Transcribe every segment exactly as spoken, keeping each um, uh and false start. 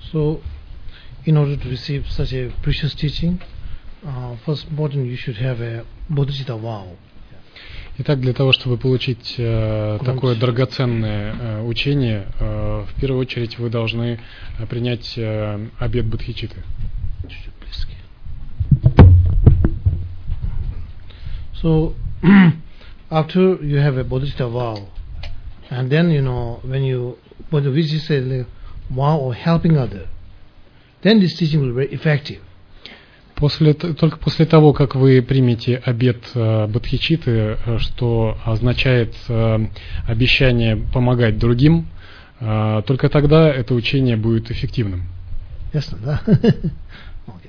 So, in order to receive such a precious teaching, uh, first important you should have a bodhicitta vow. Итак, для того, чтобы получить э, такое драгоценное э, учение, э, в первую очередь вы должны принять э, обет бодхичитты. So, after you have a bodhicitta vow, and then you know when you when the which is a like, vow of helping other, then this teaching will be very effective. После, только после того, как вы примете обет э, бодхичитты, что означает э, обещание помогать другим, э, только тогда это учение будет эффективным. Ясно, да? Okay.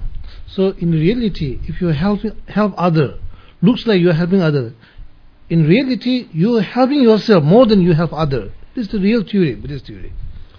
So in reality, if you help help other, looks like you are helping other. In reality, you are helping yourself more than you help other. This is the real theory, Buddhist theory.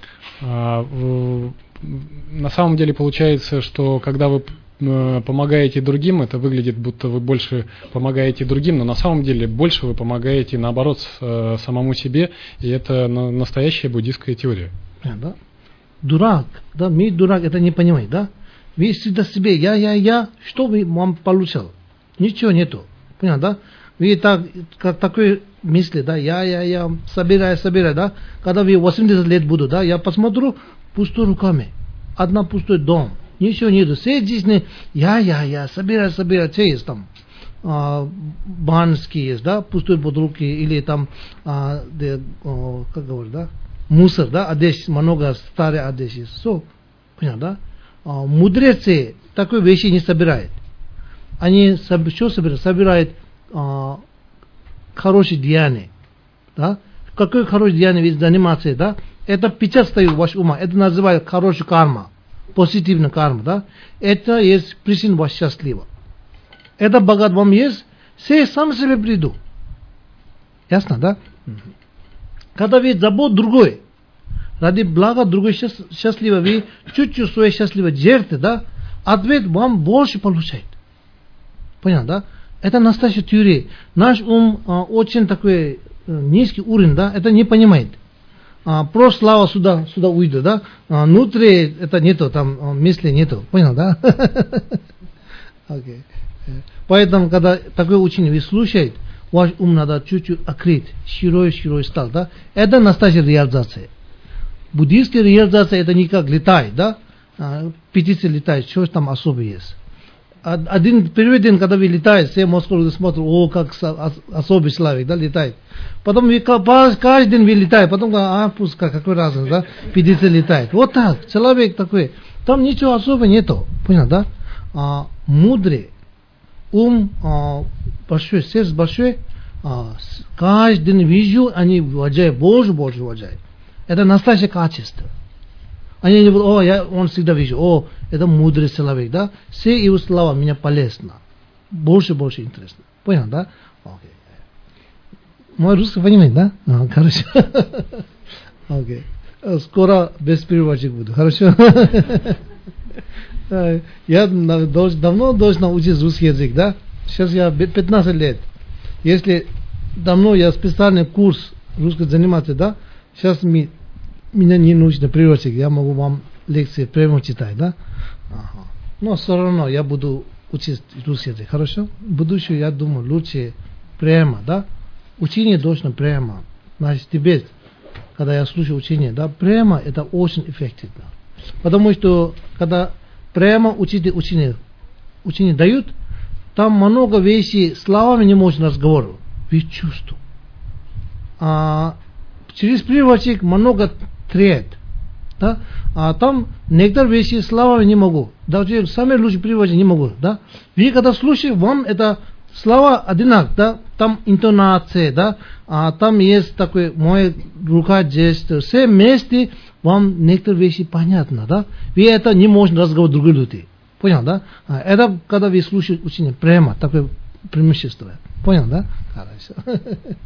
А, в, на самом деле получается, что когда вы помогаете другим, это выглядит, будто вы больше помогаете другим, но на самом деле больше вы помогаете, наоборот, э, самому себе, и это на, настоящая буддийская теория. Да? Дурак, да, мы дурак, это не понимает, да? Вы всегда себе, я, я, я, что вы вам получил? Ничего нету, понятно, да? Вы так, как такой мысли, да, я, я, я, собираю, собираю, да? Когда вы восемьдесят лет буду, да, я посмотрю пустой руками, одна пустой дом. Ничего нету. Все жизни я, я, я, собираю, собираю, все есть там. А, банские есть, да, пустой под руки, или там, а, де, о, как говорят, да, мусор, да, одежда, много старой одежды. Все, понятно, да? А, мудрецы такой вещи не собирают. Они что собирают? Собирают а, хорошие деяния, да? Какое хорошее деяние вы занимаетесь, да? Это печать стоит в вашем уме. Это называют хорошая карма. Позитивная карма, да? Это есть причина вас счастлива. Это богат вам есть, все сам себе приду. Ясно, да? Mm-hmm. Когда вы забот другой, ради блага другой счастливо, вы чуть-чуть свое счастливо жертвы, да? Ответ вам больше получает. Понятно, да? Это настоящая теория. Наш ум а, очень такой а, низкий уровень, да? Это не понимает. А, просто слава сюда, сюда уйдет, да? А, внутри это нету, там а, мысли нету, понял, да? Okay. Поэтому, когда такое учение вы слушаете, ваш ум надо чуть-чуть открыть, широй-широй стал, да? Это настоящая реализация. Буддийская реализация это не как летает, да? А, птицы летают, что там особо есть. Один первый день, когда вы летаете, все Москву смотрят, о, как особый человек, да, летает. Потом вы, каждый день вы летаете, потом, а, пускай, какой разница, да, птица летает. Вот так, человек такой, там ничего особого нету, понял, да? А, мудрый, ум а, большой, сердце большой, а, каждый день вижу, они уважают, Боже, Боже уважают. Это настоящее качество. Они не будут, о, я, он всегда вижу, о, это мудрый человек, да? Все его слова мне полезно. Больше, больше интересно. Понял, да? Окей. Мой русский понимает, да? А, хорошо. Окей. Скоро без переводчика буду, хорошо? Я давно должен учить русский язык, да? Сейчас я пятнадцать лет. Если давно я специальный курс русский заниматься, да? Сейчас мы меня не нужно переводчик, я могу вам лекции прямо читать, да? Ага. Но все равно я буду учить русский язык, хорошо? В будущем, я думаю, лучше прямо, да? Учение должно прямо. Значит, тебе, когда я слушаю учение, да, прямо это очень эффективно. Потому что, когда прямо учитель учение, учение дают, там много вещей, словами не можно разговаривать, вы чувствуете. А через переводчик много трет, да? А там некоторые вещи слова не могу, даже самые лучшие переводы не могу, да? Вы когда слушаете, вам это слова одинаковые, да? Там интонация, да? А там есть такой мой рука жест, все вместе вам некоторые вещи понятно, да? Вы это не можете разговаривать другие люди, понял, да? А это когда вы слушаете учение прямо, такое преимущество, понял, да? Хорошо.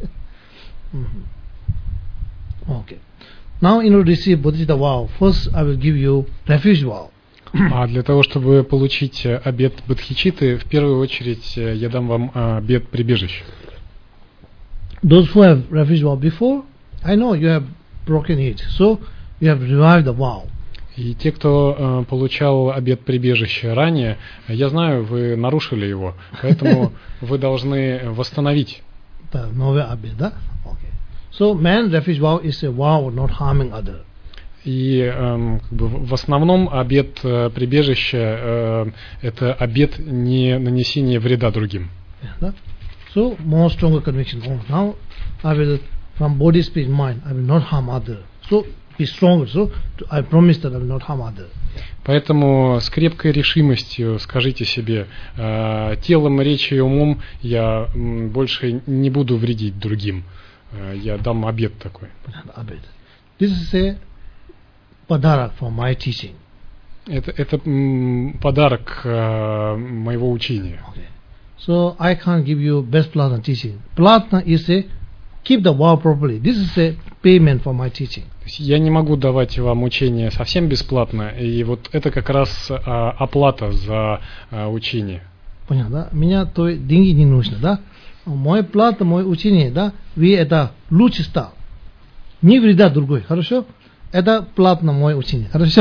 Okay. Now, in order to receive Bodhicitta vow, first I will give you refuge vow. А для того, чтобы получить обет бодхичитты, в первую очередь я дам вам обет прибежищ. Those who have refuge vow before, I know you have broken it, so you have revived the vow. И те, кто э, получал обет прибежища ранее, я знаю, вы нарушили его, поэтому вы должны восстановить. The новый обет, да? Okay. So man refuge vow is a vow of not harming other. И э, как бы в основном обет э, прибежища э, это обет не нанесения вреда другим. Yeah, да? So more stronger conviction. Oh, now I will, from body, speech, mind, I will not harm other. So be stronger. So I promise that I will not harm other. Поэтому с крепкой решимостью скажите себе, э, телом, речью и умом я м, больше не буду вредить другим. Э, я дам обет такой. Обет. This is a подарок for my teaching. Это, это м, подарок э, моего учения. Okay. So I can't give you best Pratna teaching. Pratna is a keep the vow properly. This is a payment for my teaching. То есть я не могу давать вам учение совсем бесплатно, и вот это как раз а, оплата за а, учение. Понятно, да? Меня то деньги не нужно, да? Мой плата, мое учение, да? Вы это лучше стал. Не вреда другой, хорошо? Это платно мое учение, хорошо?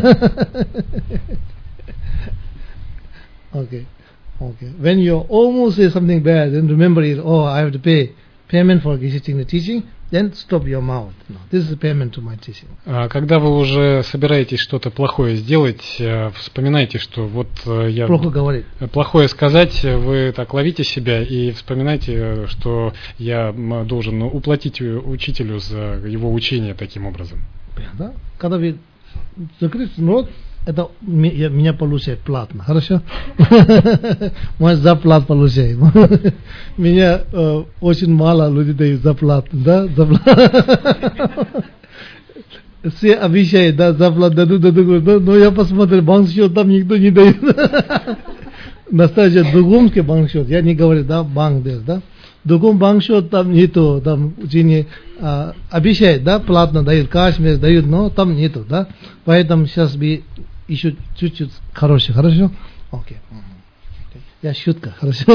Okay. Okay. When you almost say something bad, then remember it. Oh, I have to pay payment for teaching the teaching. Then stop your mouth. No, this is a payment to my teaching. Когда вы уже собираетесь что-то плохое сделать, вспоминайте, что вот я плохо говорит. Плохое сказать, вы так ловите себя и вспоминайте, что я должен уплатить учителю за его учение таким образом. Да? Когда вы закрыли рот, это меня получает платно, хорошо? Мой зарплат получает. Меня э, очень мало людей дают зарплату, да? Зарплат. Все обещают, да, зарплату дадут, дадут, да? Но я посмотрю, банк счет там никто не дает. Настоящий другомский банк счет, я не говорю, да, банк здесь, да? Другом банк счет там нету, там учение а, обещает, да, платно дают, каждый месяц дают, но там нету, да? Поэтому сейчас бы еще чуть-чуть хороший, хорошо? Окей. Okay. Я шутка, хорошо?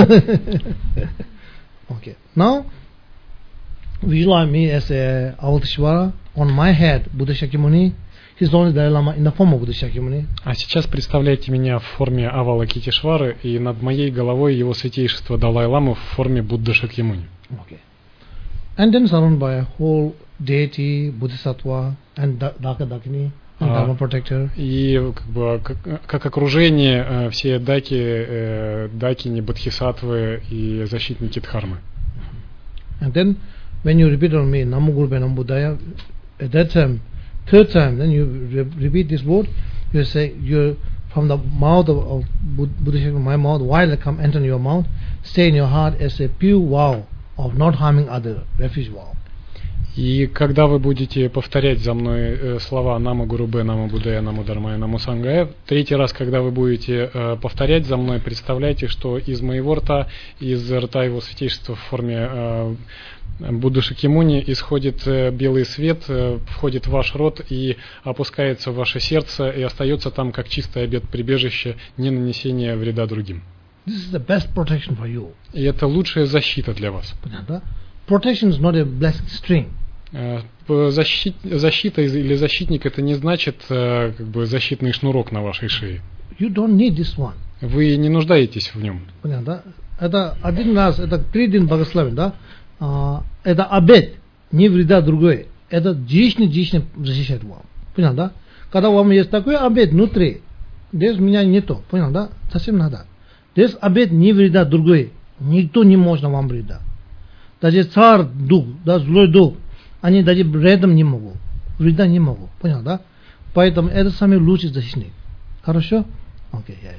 Okay. Now, visualize me as a Avalokiteshvara. On my head, Buddha Shakyamuni. His Holiness Dalai Lama in the form of Buddha Shakyamuni. А сейчас представляйте меня в форме Авалокитешвары, и над моей головой его святейшество Далай-ламы в форме Будды Шакьямуни. Okay. And then surrounded by a whole deity, Bodhisattva, and Daka Dakini. А, и как, бы, как, как окружение все даки, э, дакини, бодхисаттвы и защитники Дхармы. And then when you repeat on me, Namo Guru Namo Buddhaya, at that time, third time, then you re- repeat this word, you say, you from the mouth of, of Buddha, my mouth, while I come enter your mouth, stay in your heart as a pure vow of not harming other, refuge vow. И когда вы будете повторять за мной э, слова Нама Гуру Бе, Нама Буддая, Нама Дharмая, Нама Сангая, третий раз, когда вы будете э, повторять за мной, представляйте, что из моего рта, из рта его святейшества в форме э, Будды Шакьямуни исходит э, белый свет, э, входит в ваш рот и опускается в ваше сердце и остается там как чистый обет прибежища, не нанесения вреда другим. This is the best protection for you. И это лучшая защита для вас. Protection is not a blessed string. Защит, защита или защитник это не значит как бы защитный шнурок на вашей шее. You don't need this one. Вы не нуждаетесь в нем. Понятно, да? Это один раз, это три дня богословия, да? А, это обет, не вреда другой. Это лично-лично защищает вам. Понятно, да? Когда у вас есть такой обет внутри, здесь меня нету, понятно, да? Совсем надо. Здесь обет не вреда другой. Никто не может вам вреда. Даже царь дух, да, злой дух, они даже рядом не могут, вреда не могут, понял, да? Поэтому это самый лучший защитник. Хорошо? Окей, я,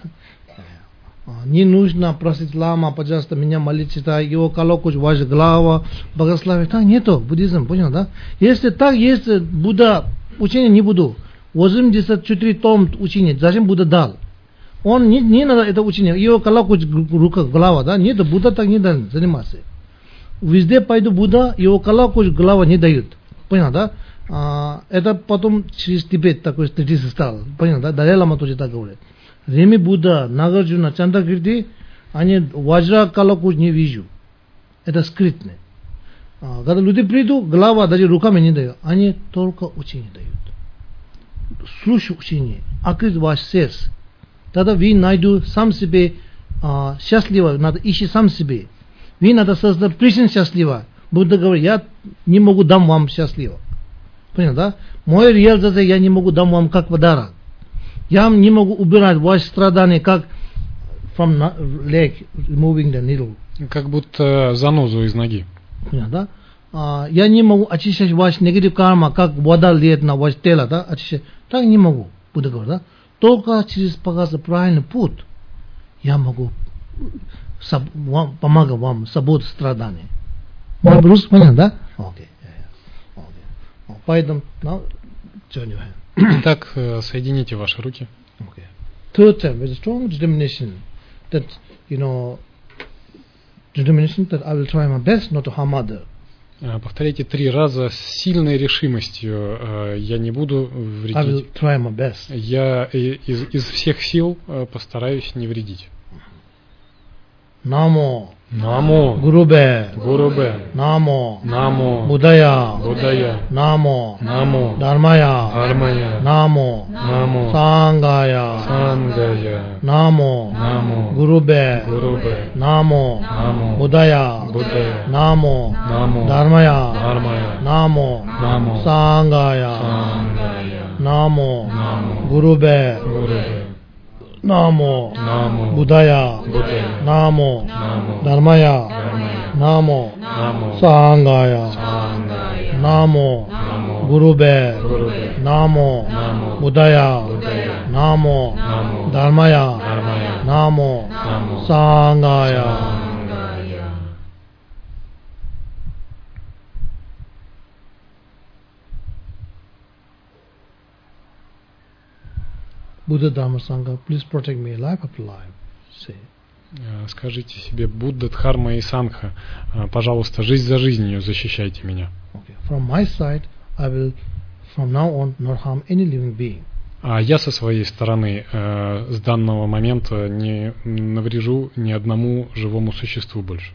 я. Не нужно просить лама, пожалуйста, меня молитесь, его колокольчик, ваша глава, богословие. Так нету, буддизм, понял, да? Если так есть, Будда, учение не буду. восемьдесят четыре том учения, зачем Будда дал? Он не, не надо это учение, его колокольчик, рука, глава, да? Нет, Будда так не дает заниматься. Везде пойду Будда, его колокольчик, глава не дают. Понял, да? А, это потом через Тибет такой статист стал. Понял, да? Далай Лама тоже так говорит. Реми Будда, Нагарджуна, Чандакирти, они ваджра колокольчик не вижу. Это скрытно. А, когда люди придут, глава даже руками не дают. Они только учение дают. слушай учение, открыть ваш сердце. Тогда вы найдете сам себе а, счастливо, надо ищи сам себе. Вы надо создать причину счастливо. Будда говорит, я не могу дам вам счастливо. Понял, да? Мой реализация я не могу дам вам как подарок. Я не могу убирать ваши страдания как from leg, removing the needle. Как будто занозу из ноги. Понял, да? А, я не могу очищать ваш негатив карма, как вода льет на ваше тело, да? Очищать. Так не могу. Будда говорит, да? Только через показать правильный путь я могу соб, вам, помогать вам свободу страданий. Мой брус, понятно, да? Окей. Поэтому, now, turn your hand. Итак, соедините ваши руки. Okay. Third time, with a strong determination that, you know, determination that I will try my best not to harm other. Повторяйте три раза с сильной решимостью. Я не буду вредить. I will try my best. Я из, из всех сил постараюсь не вредить. Намо. Намо. Гурубе. Гурубе. Намо. Намо. Будая. Будая. Намо. Намо. Дharmaya. Дharmaya. Намо. Намо. Сангая. Сангая. Намо. Намо. Гурубе. Гурубе. Намо. Намо. Будая. Будая. Намо. Намо. Dharmaya. Dharmaya. Намо. Намо. Сангая. Сангая. Намо. Намо. Гурубе. Гурубе. Намо. Намо. Будая. Будая. Намо. Намо. Dharmaya. Dharmaya. Намо. Намо. Сангая. Сангая. Намо. Намо. Гурубе. Гурубе. Намо. Намо. Будая. Будая. Намо. Намо. Dharmaya. Dharmaya. Намо. Намо. Сангая. Сангая. Buddha Dharma Sangha, please protect me life after life. Say. Скажите себе, Будда, Дхарма и Сангха, пожалуйста, жизнь за жизнью защищайте меня. Okay. From my side, I will from now on not harm any living being. А я со своей стороны э, с данного момента не наврежу ни одному живому существу больше.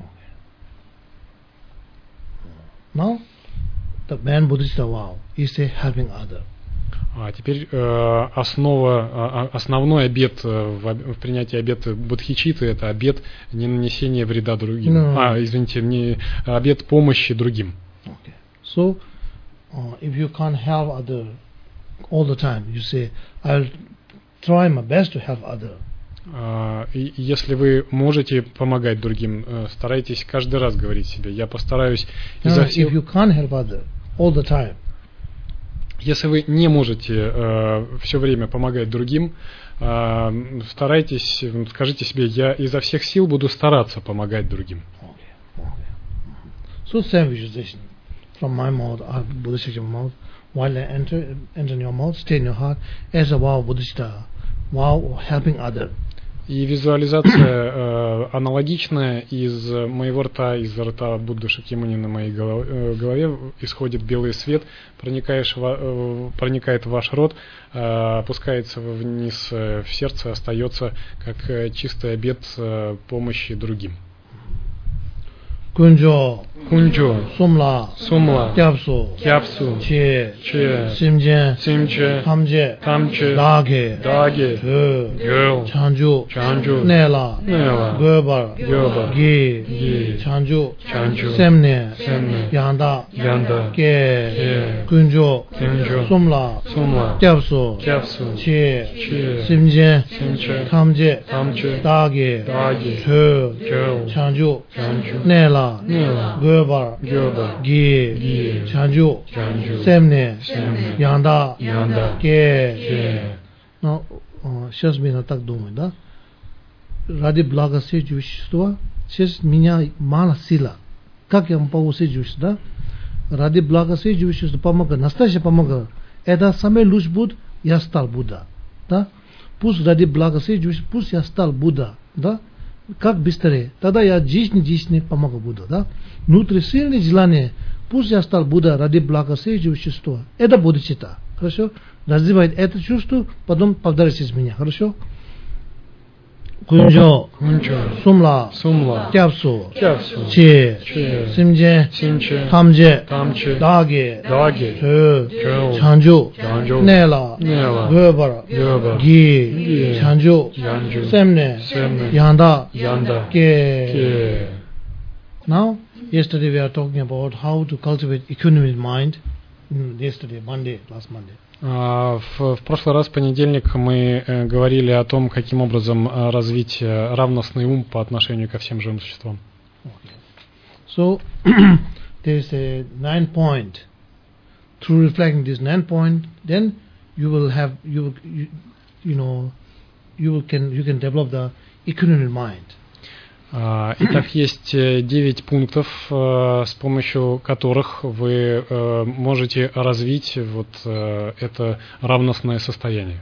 Now, the man Buddhist vow is a helping other. А теперь э, основа, э, основной обет э, в, в принятии обета бодхичитты — это обет не нанесения вреда другим. No. А, извините, не обет помощи другим. Okay. So, uh, if you can't help other all the time, you say, I'll try my best to help other. А, и если вы можете помогать другим, э, старайтесь каждый раз говорить себе: я постараюсь изо Now, всех. if you can't help other all the time, Если вы не можете э, все время помогать другим, э, старайтесь, скажите себе: я изо всех сил буду стараться помогать другим. okay. Okay. So same visualization from my mouth, or Buddhist mouth, while I enter, enter in your mouth, stay in your heart, as a vow Buddhista, vow helping other. И визуализация э, аналогичная: из моего рта, из рта Будды Шакьямуни на моей голове, э, голове исходит белый свет, проникаешь во, э, проникает в ваш рот, э, опускается вниз э, в сердце, остается как э, чистый обет э, помощи другим. Kunjo, Кунджо, Sumla, Сумла, Kyapsu, Кяпсу, Che, Че, Simjen, Симче, Hamje, Тамче, Dage, Даге, Ge, Гел, Chanju, Чанчу, Nela, Нела, Gobar, Гёба, Gi, Ги, Chanju, Чанчу, Semne, Семне, Yanda, Янда, Ge, Ге, Kunjo, Кунджо, Sumla, Сумла, Kyapsu, Кяпсу, Che, Че, Simjen, Симче, Hamje, Тамче, Dage, Даге, Ge, Гел, Chanju, Чанчу, Nela, Нела, Gobar, Гёба, Gi, Ги, Chanju, Чанчу, Semne, Семне, Yanda, Янда, Ge. Ге. Ну, сейчас меня так думаю, да? Ради блага всех существа, сейчас меня мало сила. Как я могу всех существ, да? Ради блага всех существ помога, настоящая помога. Это самый лучший путь, я стал Будда, да? Пусть ради блага всех существ, пусть я стал Будда, да? Как быстрее. Тогда я жизнь, жизнь помогу Будда, да? Внутри сильное желание, пусть я стал Будда ради блага всех существа. Это бодхичитта, хорошо? Развивает это чувство, потом повторяйте из меня, хорошо? 군조, 군조, 숨라, 숨라, 캡수, 캡수, 체, 체, 심제, 심체, 탐제, 탐체, 다게, 다게, 저, 저, 찬조, 찬조, 내라, 내라, 거버라, 거버, 기, 기, 찬조, 찬조, 셈네, 셈네, 양다, 양다, 게. 게. Now, yesterday we are talking about how to cultivate equanimous mind. Mm, yesterday, Monday, last Monday. В, в прошлый раз, в понедельник, мы э, говорили о том, каким образом э, развить э, равностный ум по отношению ко всем живым существам. Okay. So, there is a nine point. Through reflecting this nine point, then you will have you you, you know you can you can develop the equanimous mind. Итак, есть девять пунктов, с помощью которых вы можете развить вот это равностное состояние.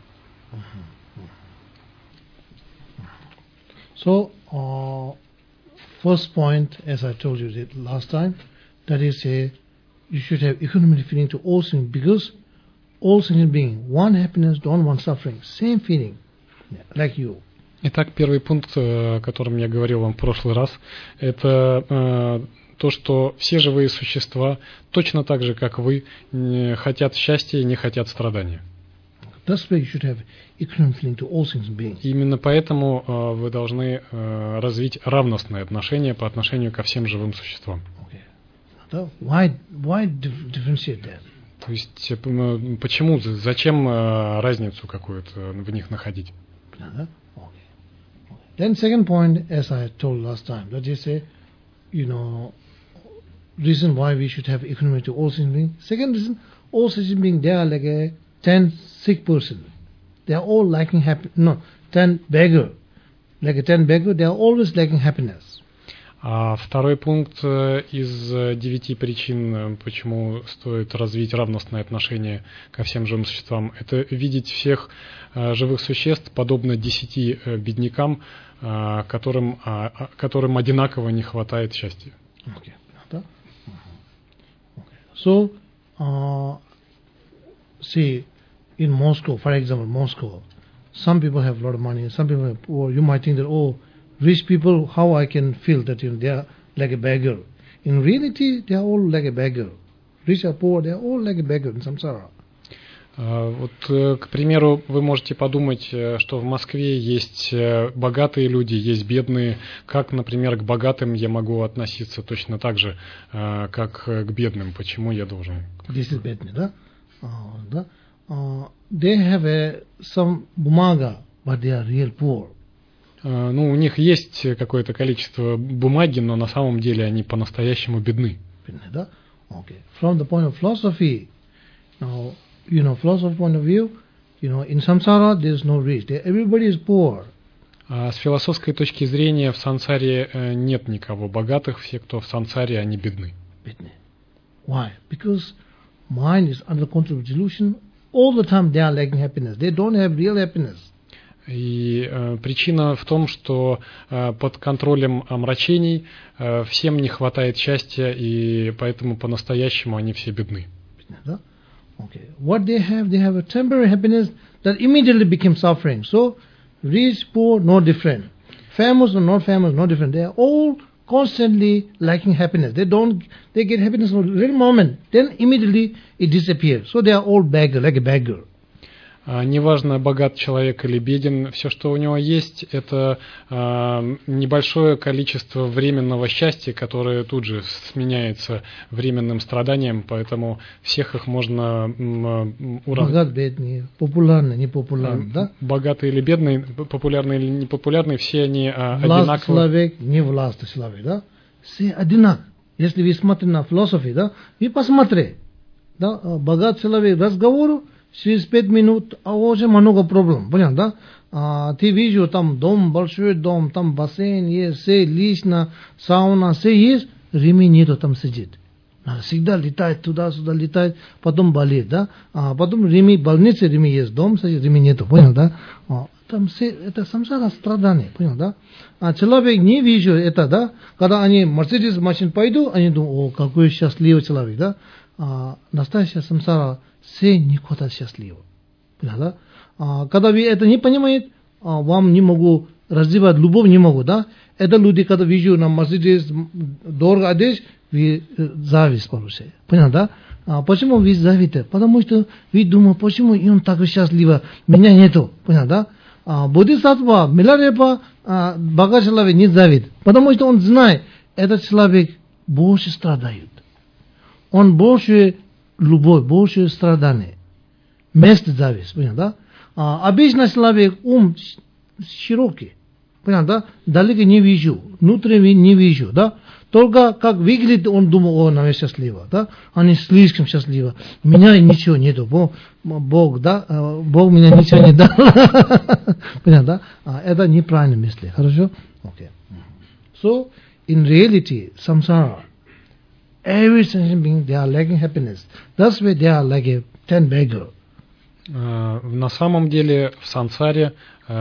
So, uh, first point, as I told you last time, that is a you should have equanimity feeling to all things, because all sentient beings want happiness, don't want suffering. Same feeling, like you. Итак, первый пункт, о котором я говорил вам в прошлый раз, это э, то, что все живые существа, точно так же, как вы, не хотят счастья и не хотят страдания. Именно поэтому э, вы должны э, развить равностное отношение по отношению ко всем живым существам. Okay. Why, why differentiate that? То есть, э, почему, зачем э, разницу какую-то в них находить? Then second point, as I told last time, that is a, you know, reason why we should have equanimity to all sentient beings. Second reason, all sentient beings, they are like a ten sick person. They are all lacking happiness. No, ten beggar. Like a ten beggar, they are always lacking happiness. А второй пункт из девяти причин, почему стоит развить равностное отношение ко всем живым существам, это видеть всех живых существ подобно десяти беднякам, которым, которым одинаково не хватает счастья. Okay. Okay. So, uh, see, in Moscow, for example, Moscow, some people have a lot of money, some people have poor. You might think that, oh, rich people, how I can feel that, you know, they are like a beggar. In reality, they are all like a beggar. Rich or poor, they are all like a beggar in samsara. Вот, к примеру, вы можете подумать, что в Москве есть богатые люди, есть бедные. Как, например, к богатым я могу относиться точно так же, как к бедным? Почему я должен? This is бедные, да? Uh, да? Uh, they have a, some бумага, but they are real poor. Ну, у них есть какое-то количество бумаги, но на самом деле они по-настоящему бедны. Бедны, да? Okay. From the point of philosophy, now, you know, philosophy point of view, you know, in samsara there is no rich. Everybody is poor. А с философской точки зрения в сансаре нет никого богатых, все, кто в сансаре, они бедны. Бедны. Why? Because mind is under control of delusion. All the time they are lacking happiness. They don't have real happiness. И э, причина в том, что э, под контролем омрачений э, всем не хватает счастья, и поэтому по-настоящему они все бедны. Да? Okay. What they have, they have a temporary happiness that immediately becomes suffering. So, rich, poor, no different. Famous or not famous, no different. They are all constantly lacking happiness. They don't, they get happiness for a little moment, then immediately it disappears. So they are all beggar, like a beggar. Неважно, богат человек или беден, все, что у него есть, это э, небольшое количество временного счастья, которое тут же сменяется временным страданием, поэтому всех их можно э, уравнять. Богат, бедный, популярный, непопулярный, э, да? Богатый или бедный, популярный или непопулярный, все они э, властный одинаковы. Человек, не властный человек, да? Все одинаковы. Если вы смотрите на философию, да, вы посмотрите, да, богат человек разговору, через пять минут, а уже много проблем, понятно, да? А, ты видишь, там дом, большой дом, там бассейн есть, все лично, сауна, все есть, ремень нету, там сидит. Надо всегда летать туда-сюда, летать, потом болеет, да? А потом ремень, больница, ремень есть, дом, ремень нету, понял, да? А, там все, это самсара страдание, понял, да? А человек не видит это, да? Когда они Мерседес машин пойдут, они думают, о, какой счастливый человек, да? А, настоящая самсара все не хватает счастливо. А, когда вы это не понимаете, а, вам не могу развивать любовь не могут, да? Это люди, когда вижу на Мерседес дорого одежь, вы зависть получаете. Понятно, да? А почему вы завидуете? Потому что вы думаете, почему им так счастливо, меня нету. Понятно, да? А Бодхисаттва, Миларепа, богатый человек не завидует. Потому что он знает, этот человек больше страдает. Он больше любовь, больше страдание. Вместо зависть. Понятно, да? А обычный человек ум широкий. Понятно, да? Далеко не вижу, внутренне не вижу, да? Только как выглядит, он думал, о, она счастлива, да? Они слишком счастливы. Меня ничего нету, Бог, Бог, да? Бог меня ничего не дал. Понятно, да? Это неправильные мысли, хорошо? Okay. So, in reality, samsara, every sentient being, they are lacking happiness. That's why they are like a ten beggar. На самом деле в сансаре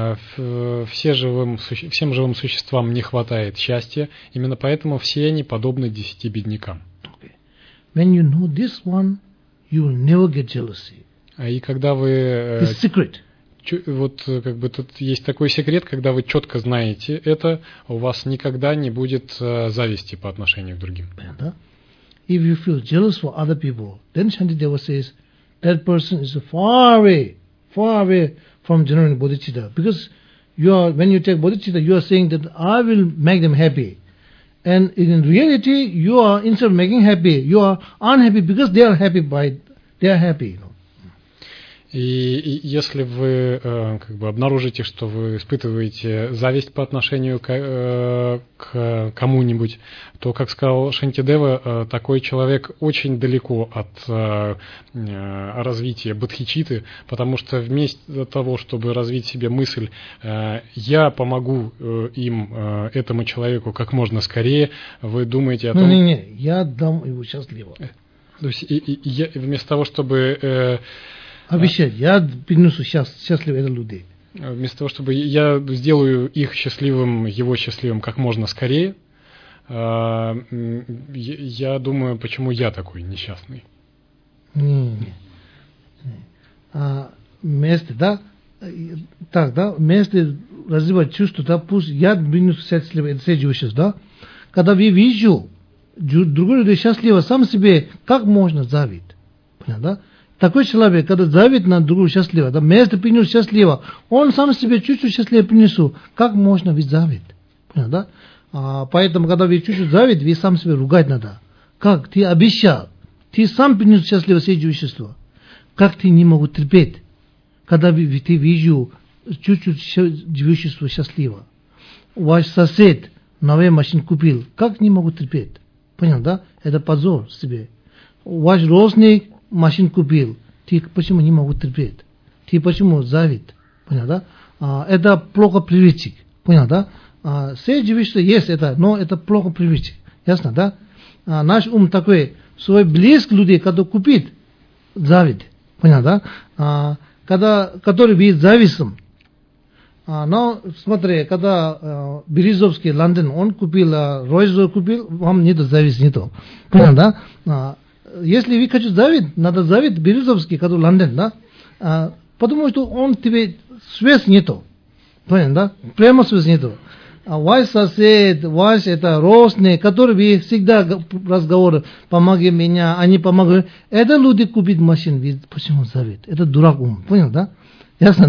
все живым, всем живым существам не хватает счастья, именно поэтому все они подобны десяти беднякам. Okay. When you know this one, you will never get jealousy. И когда вы... It's secret. Вот как бы тут есть такой секрет, когда вы четко знаете это, у вас никогда не будет зависти по отношению к другим. If you feel jealous for other people, then Shantideva says, that person is far away, far away from genuine bodhicitta. Because you are, when you take bodhicitta, you are saying that I will make them happy. And in reality, you are, instead of making happy, you are unhappy because they are happy by, they are happy, you know. И, и если вы э, как бы обнаружите, что вы испытываете зависть по отношению к, э, к кому-нибудь, то, как сказал Шантидева, э, такой человек очень далеко от э, э, развития бодхичитты, потому что вместо того, чтобы развить себе мысль э, «я помогу э, им, э, этому человеку как можно скорее», вы думаете о том... Не-не-не, я дам его счастливо. То есть и, и, я, вместо того, чтобы... Э, Обещать, я принесу счастливых этих людей. Вместо того, чтобы я сделаю их счастливым, его счастливым как можно скорее, я думаю, почему я такой несчастный. Не, не. А, вместе, да? Так, да? Вместе развивать чувство, да? Пусть я принесу счастливых этих людей, да? Когда я вижу другой людей счастливо, сам себе, как можно завидеть? Понятно, да? Такой человек, когда завидует на другого счастливого, да, вместо принес счастливого, он сам себе чуть-чуть счастливее принесу. Как можно ведь завидеть? Понятно, да? А, поэтому, когда вы чуть-чуть завидуете, вы сам себе ругать надо. Как? Ты обещал. Ты сам принес счастливое существо. Как ты не могу терпеть, когда ты видишь чуть-чуть существо счастливо? Ваш сосед новую машину купил. Как не могу терпеть? Понятно, да? Это позор себе. Ваш родственник машину купил, ты почему не могу терпеть? Ты почему завид? Понятно, да? А, это плохо привычек. Понятно, да? А, все живущие есть это, но это плохо привычек. Ясно, да? А, наш ум такой, свой близких людей, когда купит, завид. Понятно, да? А, когда, который видит зависим. А, но смотри, когда а, Березовский, Лондон, он купил, а, Ройс купил, вам нет зависти, нету. Понятно, да? А, если вы хотите завидеть, надо завидеть Березовский, который Лондон, да? А, потому что он тебе связь нету. Понятно, да? Прямо связь нету. А ваш сосед, ваш это родственник, который вы всегда разговор, помоги меня, они помогают. Это люди купить машину, вы почему завидеть? Это дурак ум. Понял, да? Ясно,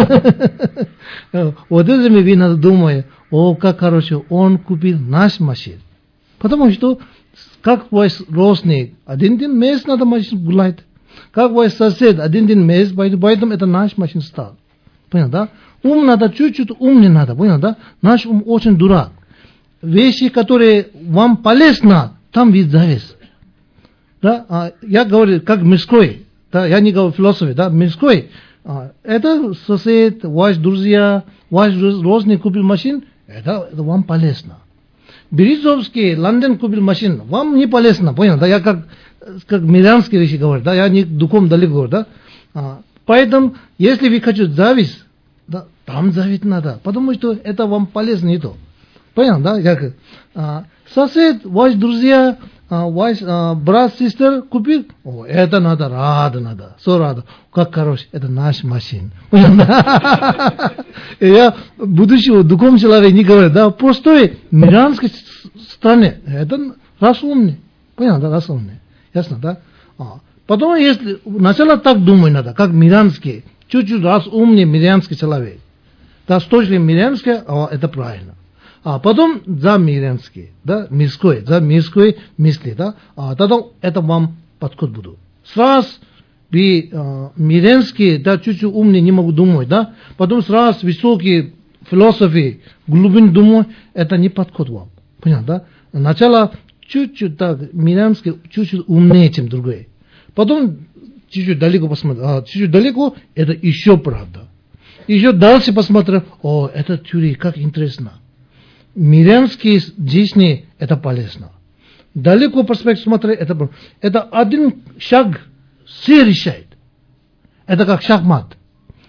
да? Вот это вы надо думать, о, как хорошо, он купил наш машину. Потому что как ваш родственник, один день месяц надо машину гулять. Как ваш сосед, один день месяц, поэтому это наш машин стал. Понял, да? Ум надо чуть-чуть, ум не надо, понял, да? Наш ум очень дурак. Вещи, которые вам полезны, там вид завис. Да? А я говорю, как мирской, да? Я не говорю философии, да? Мирской. А, это сосед, ваш друзья, ваш родственник купил машину, это, это вам полезно. Березовский, Лондон купил машину, вам не полезно, понял, да, я как, как мирянские вещи говорю, да, я не духом далеко говорю, да, а, поэтому, если вы хотите зависть, да, там завидеть надо, потому что это вам полезно не то, Понятно, да? Как а, сосед, ваш друзья, а, ваш а, брат, сестер купил, о, это надо, рада надо, все рада, как хороший, это наш машин. Понятно, да? Я будущего духовного человека не говорю, да, простой мирянской стране, это разумный. Понятно, да, разумный. Ясно, да? А. Потом, если сначала так думать надо, как мирянский, чуть-чуть разумный мирянский человек. Да, с точки мирянский, а, это правильно. А потом за мирянский, да, мирской, за мирской мысли, да, а тогда это вам подход буду. Сразу вы а, мирянский, да, чуть-чуть умный не могу думать, да, потом сразу высокие философии, глубин думать, это не подход вам. Понятно, да? Сначала чуть-чуть так, мирянский чуть-чуть умнее, чем другой. Потом чуть-чуть далеко посмотрел, а чуть-чуть далеко, это еще правда. Еще дальше посмотрел, о, это теория, как интересно. Мирянские жизни, это полезно. Далеко перспективу смотреть, это, это один шаг все решает. Это как шахмат.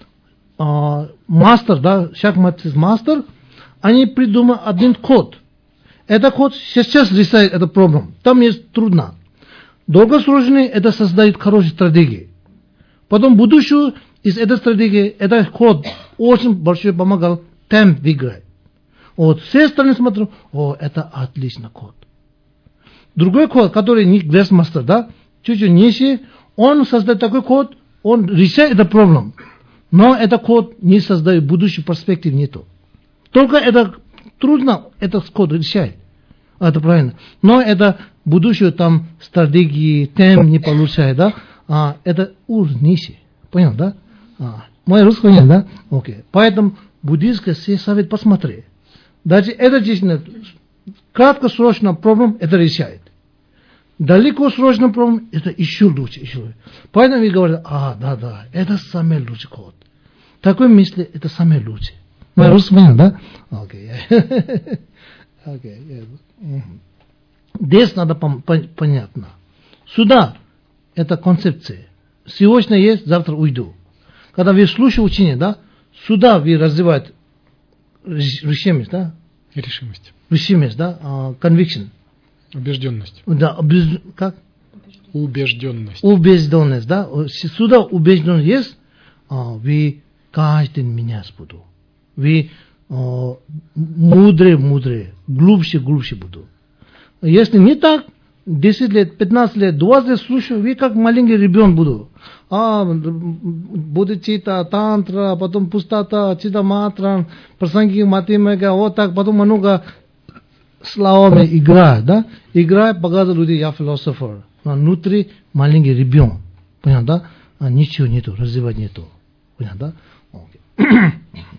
А, мастер, да, шахмат мастер, они придумали один код. Этот код сейчас решает эту проблему. Там есть трудно. Долгосрочный это создает хорошие стратегии. Потом будущую из этой стратегии этот код очень большой помогал темп выиграть. Вот все стороны смотрю, о, это отличный код. Другой код, который не грейсмастер, да, чуть-чуть ниже, он создает такой код, он решает эту проблему. Но этот код не создает будущую перспективу нету. Только это трудно, этот код решает. Это правильно. Но это будущее там стратегии, темп не получает, да? А, это уровень ниже. Понял, да? А, мой русский понял, да? Окей. Поэтому буддийский совет посмотри. Даже это действительно краткосрочная проблема, это решает. Далекосрочная проблема, это еще лучше, еще лучше. Поэтому вы говорите, а, да, да, это самый лучший код. Такой мысли, это самый лучший. Мой русский понял, да? Окей. Окей. Здесь надо понятно. Сюда это концепция. Сегодня есть, завтра уйду. Когда вы слушаете учение, да, сюда вы развиваете решимость, да? Решимость. Решимость, да? Uh, conviction. Убежденность. Да, убеж... как? Убежденность. Убежденность, да? Сюда убежденность есть, uh, вы каждый день менять буду. Вы uh, мудрее, мудрее, глубже, глубже буду. Если не так, десять лет, пятнадцать лет, двадцать лет слушаю, вы как маленький ребенок буду. А, будет чита, тантра, потом пустота, чита матра, прасанги математика, вот так, потом много словами играет, да? Играет, показывает люди, я философер. Но внутри маленький ребенок. Понятно, да? А ничего нету, развивать нету. Понятно, да? Okay.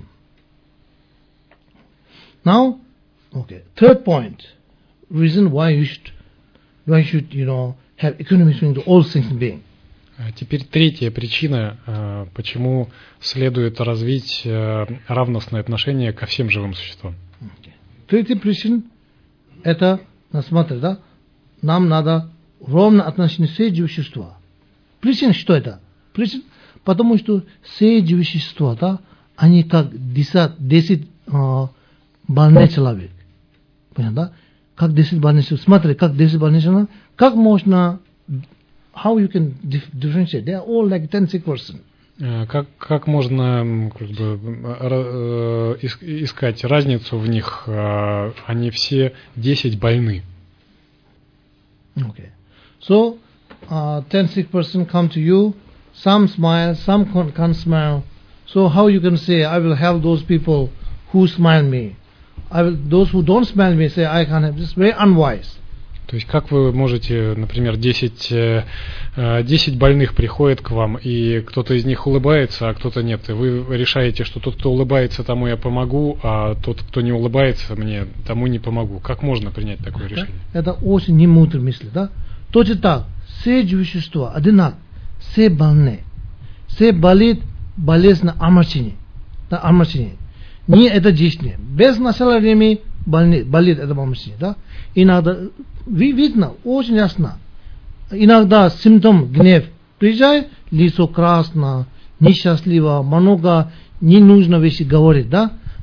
Now, okay, third point. Reason why you should, why you should, you know, have economic swing to all sentient beings. Теперь третья причина, почему следует развить равностное отношение ко всем живым существам. Okay. Третья причина – это, смотри, да, нам надо ровное отношение к всем живым существам. Причина что это? Причина, потому что все живые существа, да, они как десять uh, больной человек. Понятно, да? Как десять больных человек. Смотри, как десять больных человек. Как можно... How you can differentiate? They are all like ten sick person. Как, как можно как бы, искать разницу в них? Они все десять больны. Okay. So, uh, ten sick person come to you. Some smile, some can't smile. So how you can say, I will help those people who smile me. I will, those who don't smile me say, I can't help. This is very unwise. То есть как вы можете, например, десять, десять больных приходят к вам, и кто-то из них улыбается, а кто-то нет. И вы решаете, что тот, кто улыбается, тому я помогу, а тот, кто не улыбается мне, тому не помогу. Как можно принять такое решение? Это очень немудрая мысль, да? Точно так. Все живые существа одинаковые, все больны. Все болит болезнь омрачения. Да, омрачение. Не это жизнь. Без начала времени болит, болит это омрачение, да? Иногда видно, очень ясно. Иногда симптом гнев приезжает, лицо красно, несчастливо, много ненужных вещей говорит, да?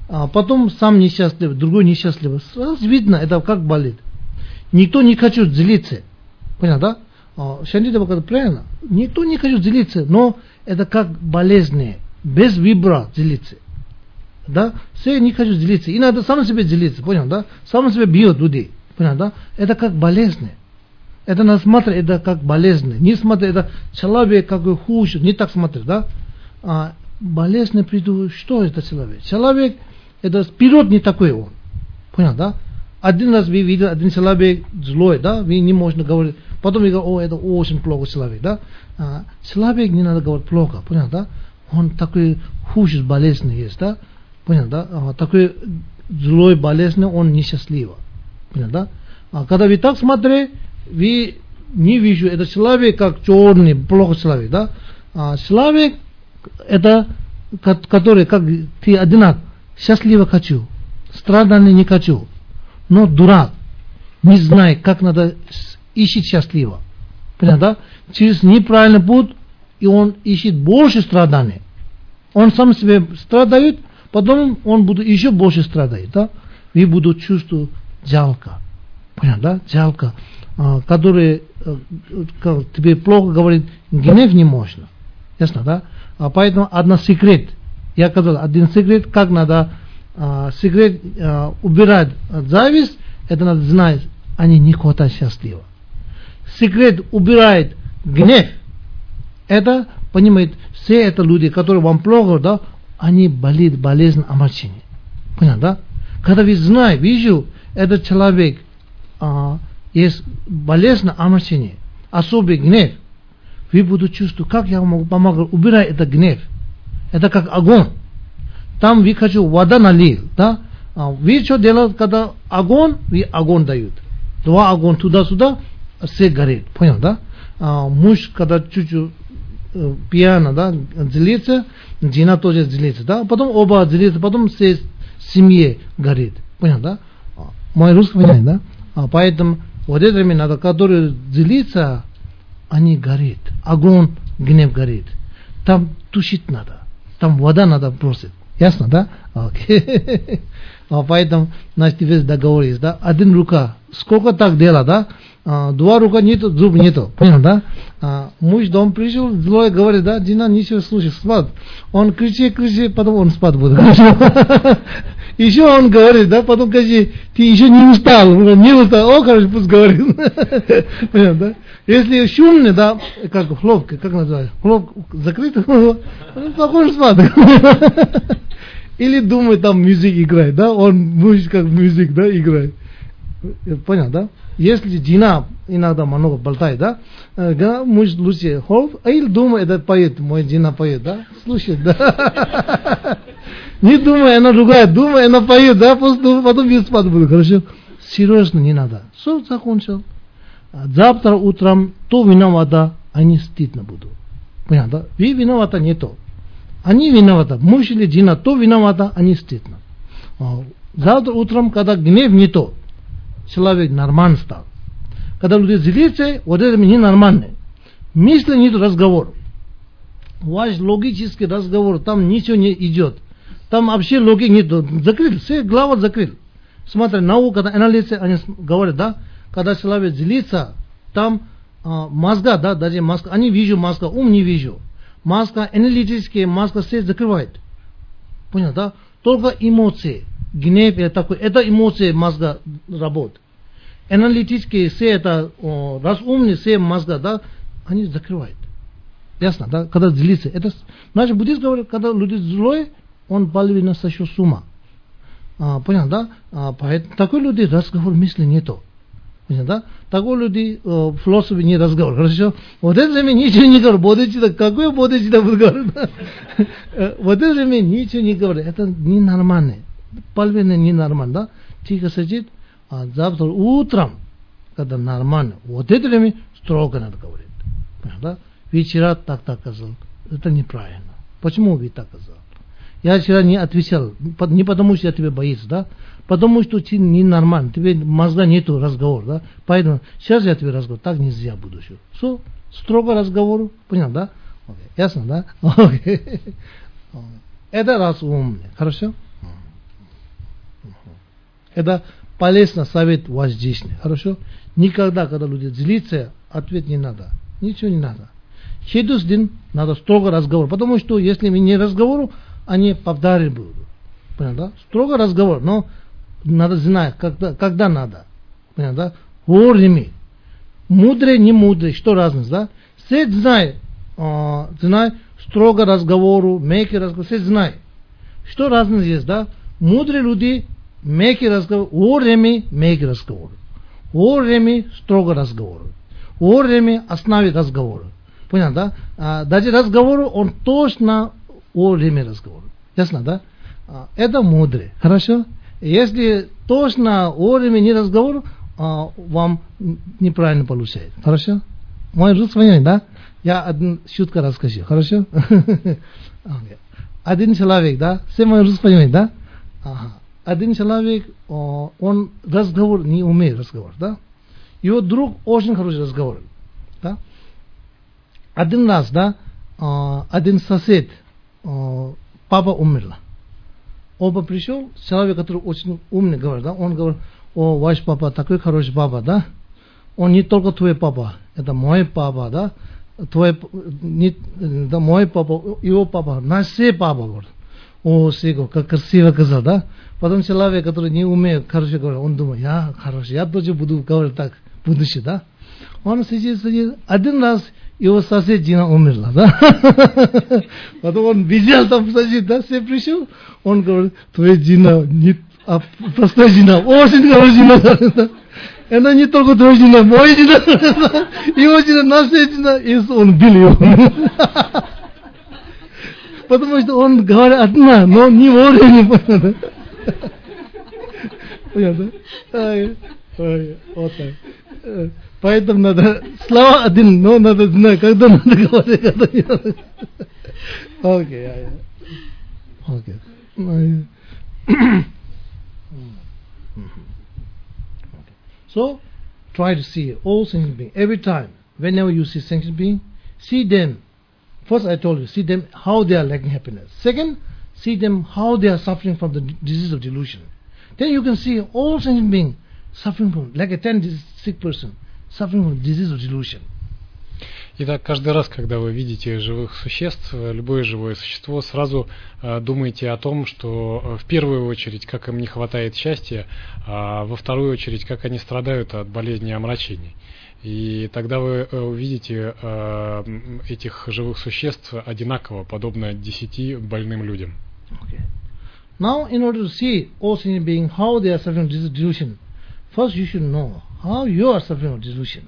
а потом сам несчастливый, другой несчастливый. Сразу видно, это как болит. Никто не хочет злиться. Понятно, да? Шантидева говорит правильно. Никто не хочет злиться, но это как болезнь, без выбора злиться. Да? Все не хотят злиться. И надо сам себе злиться, понял, да? Сам себе бьет людей. Понял, да? Это как болезнь. Это надо смотреть, это как болезнь. Не смотреть, это человек какой хуже, не так смотреть, да? А болезнь приду, что это человек? Человек, это вперед не такой он. Понял, да? Один раз вы видели, один человек злой, да? Вы не можете говорить. Потом вы говорите, о, это очень плохо человек, да? А, человек не надо говорить плохо, понял, да? Он такой хуже болезнь есть, да? Понял, да? А, такой злой болезнь, он несчастливый. Понял, да? А когда вы так смотрите, вы не видите, это человек как черный, плохой человек, да? А человек, это, который, как ты одинак, счастливо хочу, страдания не хочу, но дурак, не знает, как надо ищет счастливо. Понял, да? Через неправильный путь, и он ищет больше страданий. Он сам себе страдает, потом он будет еще больше страдать, да? Вы будете чувствовать жалко. Понял, да? Жалко. А, который а, тебе плохо говорит, гнев не можно. Ясно, да? А поэтому один секрет. Я сказал, один секрет, как надо а, секрет а, убирать зависть, это надо знать, они не хватает счастливо. Секрет убирает гнев. Это, понимаете, все это люди, которые вам плохо, да, они болеют болезнь омрачения. Понятно, да? Когда вы знаете, вижу, этот человек а, есть болезнь омрачения, особый гнев, вы будете чувствовать, как я могу помогать убирать этот гнев. Это как огонь. Там вы хочу вода налил, да? А, вы что делаете, когда огонь, вы огонь дают. Два огонь туда-сюда, все горит. Понял, да? А, муж, когда чуть-чуть э, пьяно, да, злится, жена тоже злится, да? Потом оба злятся, потом все семье горит. Понял, да? А, мой русский понимает, да? А, поэтому вот это время надо, который злится, они горит. Огонь, гнев горит. Там тушить надо. Там вода надо бросить. Ясно, да? Окей. А поэтому, значит, весь договор есть, да? Один рука. Сколько так дела, да? А, два рука нету, зуб нету. Понял, да? А, муж дом пришел, злой говорит, да? Жена ничего слушает, спад. Он кричит, кричит, потом он спать будет. Еще он говорит, да? Потом скажи, ты еще не устал. Не устал. О, хорошо, пусть говорит. Понял, да? Если шумный, да, как хлопка, как называется? Хлоп закрыт, он похож спать. Или думает, там музык играет, да? Он муж как музык, да, играет. Понял, да? Если жена иногда много болтает, да, муж лучше хлоп, или думает, это поет, мой жена поет, да? Слушает, да? Не думай, она ругает, думай, она поет, да? Просто потом без спать будет, хорошо? Серьезно не надо. Все, закончил. Завтра утром то виновата, они стыдно будут. Понятно, да? Вы виновата не то. Они виноваты. Муж или жена, то виновата, они стыдно. Завтра утром, когда гнев не то, человек нормально стал. Когда люди злятся, вот это ненормально. Мысли нет разговор. Ваш логический разговор, там ничего не идет. Там вообще логики нет. Закрыл, все глава закрыл. Смотри, наука, когда анализы, они говорят, да, когда человек злится, там а, мозга, да, даже мозга, они вижу мозга, ум не вижу. Мозга, аналитические мозга все закрывает. Понял, да? Только эмоции, гнев и такой, это эмоции мозга работают. Аналитические все это, о, разумные все мозга, да, они закрывают. Ясно, да? Когда злится. Это, значит, буддист говорит, когда люди злой, он половина сошел с ума. А, понял, да? А, поэтому такой люди разговор мысли нету. Да? Такой люди, э, философы не разговор, хорошо? Вот это время ничего не говорит, бодичита, какой бодичита будет говорить? Вот это время ничего не говорит, это ненормально, половина ненормально, да? Тихо сидит, а завтра утром, когда нормально, вот это время строго надо говорить, да? Вечера так так сказал, это неправильно. Почему вы так сказали? Я вчера не отвечал, не потому что я тебя боюсь, да? Потому что ты ненормально, тебе мозга нету разговора, да? Поэтому сейчас я тебе разговор, так нельзя буду еще. Все, строго разговор, понял, да? Okay. Ясно, да? Okay. Это раз умный, хорошо? Это полезно совет ваш жизни. Хорошо? Никогда, когда люди злятся, ответ не надо. Ничего не надо. Через день надо строго разговор. Потому что если мы не разговор, они повторяют будут. Понятно, да? Строго разговор, но надо знать, когда, когда надо. Понятно, да? Вовремя. Мудрый, не мудрый, что разница, да? Все знает, э, знает, строго разговору, мягкий разговор, все знает. Что разница есть, да? Мудрые люди, мягкий разговор, вовремя мягкий разговор. Вовремя строго разговор. Вовремя остановить разговор. Понятно, да? А, даже разговор, он точно вовремя разговор. Ясно, да? А, это мудрый. Хорошо? Если точно вовремя не разговор, а, вам неправильно получается. Хорошо? Мой русский понятен, да? Я один шутка расскажу. Хорошо? Один человек, да? Все мой русский понимает, да? Ага. Один человек, он разговор не умеет разговор, да? Его друг очень хороший разговор, да? Один раз, да, один сосед, папа умер. Оба пришел, человек, который очень умный, говорит, да? Он говорит: о, ваш папа такой хороший папа, да? Он не только твой папа, это мой папа, да? Твой, не, да, мой папа, его папа, наш все папа, говорит. О, Сего, как красиво сказал, да? Потом человек, который не умеет хорошо говорить, он думает: я хороший, я тоже буду говорить так в будущем, да? Он сидит, сидит, один раз его сосед жена умерла, да? Потом он бежал там сосед, да, все пришел, он говорит: твоя жена не, а простая жена, очень хорошая жена. Она не только твоя жена, моя жена, его жена, наша жена, и он бил его. Потому что он говорит одна, но не вовремя. Понятно? Ай, ай, вот так. Поэтому надо слова один, но надо знать, когда надо говорить, когда не надо. Окей, окей. So, try to see all sentient beings. Every time, whenever you see sentient beings, see them. First, I told you, see them how they are lacking happiness. Second, see them how they are suffering from the disease of delusion. Then you can see all sentient beings suffering from, like a ten sick person, suffering from disease of delusion. Итак, каждый раз, когда вы видите живых существ, любое живое существо, сразу э, думайте о том, что э, в первую очередь, как им не хватает счастья, а во вторую очередь, как они страдают от болезни омрачений. И тогда вы э, увидите э, этих живых существ одинаково, подобно десяти больным людям. Okay. Now, in order to see all sentient beings, how they are suffering from delusion, first you should know how you are suffering from delusion.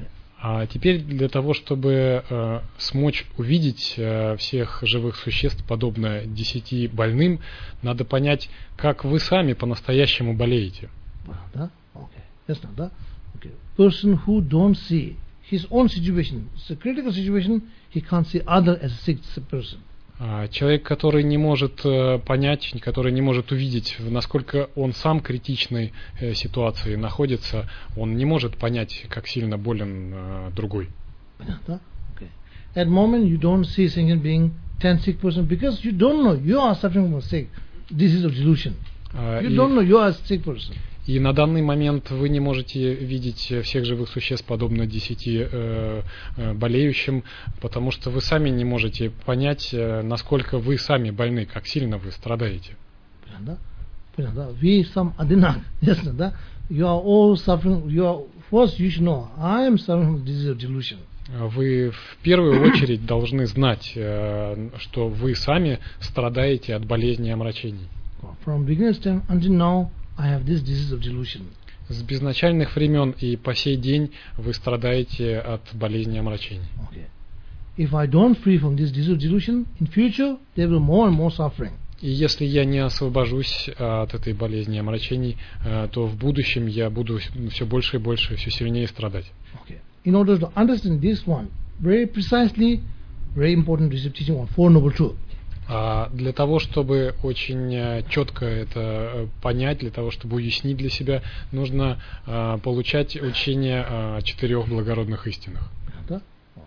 А теперь для того, чтобы э, смочь увидеть э, всех живых существ, подобно десяти больным, надо понять, как вы сами по-настоящему болеете. Да? Okay. Yes, no, да? Okay. Person who don't see his own situation, it's a critical situation, he can't see other as a sick person. Человек, который не может э, понять, который не может увидеть, насколько он сам в критичной э, ситуации находится, он не может понять, как сильно болен э, другой. Понятно? Okay. At the moment you don't see sentient being ten sick person because you don't know you are suffering from sick disease of delusion. Uh, you don't know you are a sick person. И на данный момент вы не можете видеть всех живых существ подобно десяти э, э, болеющим, потому что вы сами не можете понять, э, насколько вы сами больны, как сильно вы страдаете. Понятно? Понятно? Вы сам одинак, ясно, да? You are all suffering. You are first you should know I am suffering from disease of delusion. Вы в первую очередь должны знать, э, что вы сами страдаете от болезни омрачений. From beginning time until now, I have this disease of delusion. С безначальных времен и по сей день вы страдаете от болезни омрачений. Okay. If I don't free from this disease of delusion, in future there will be more and more suffering. И если я не освобожусь от этой болезни омрачений, то в будущем я буду все больше и больше, все сильнее страдать. Okay. In order to understand this one, very precisely, very important is teaching on Four Noble Truths. А для того, чтобы очень четко это понять, для того, чтобы уяснить для себя, нужно а, получать учение о четырех благородных истинах. Да?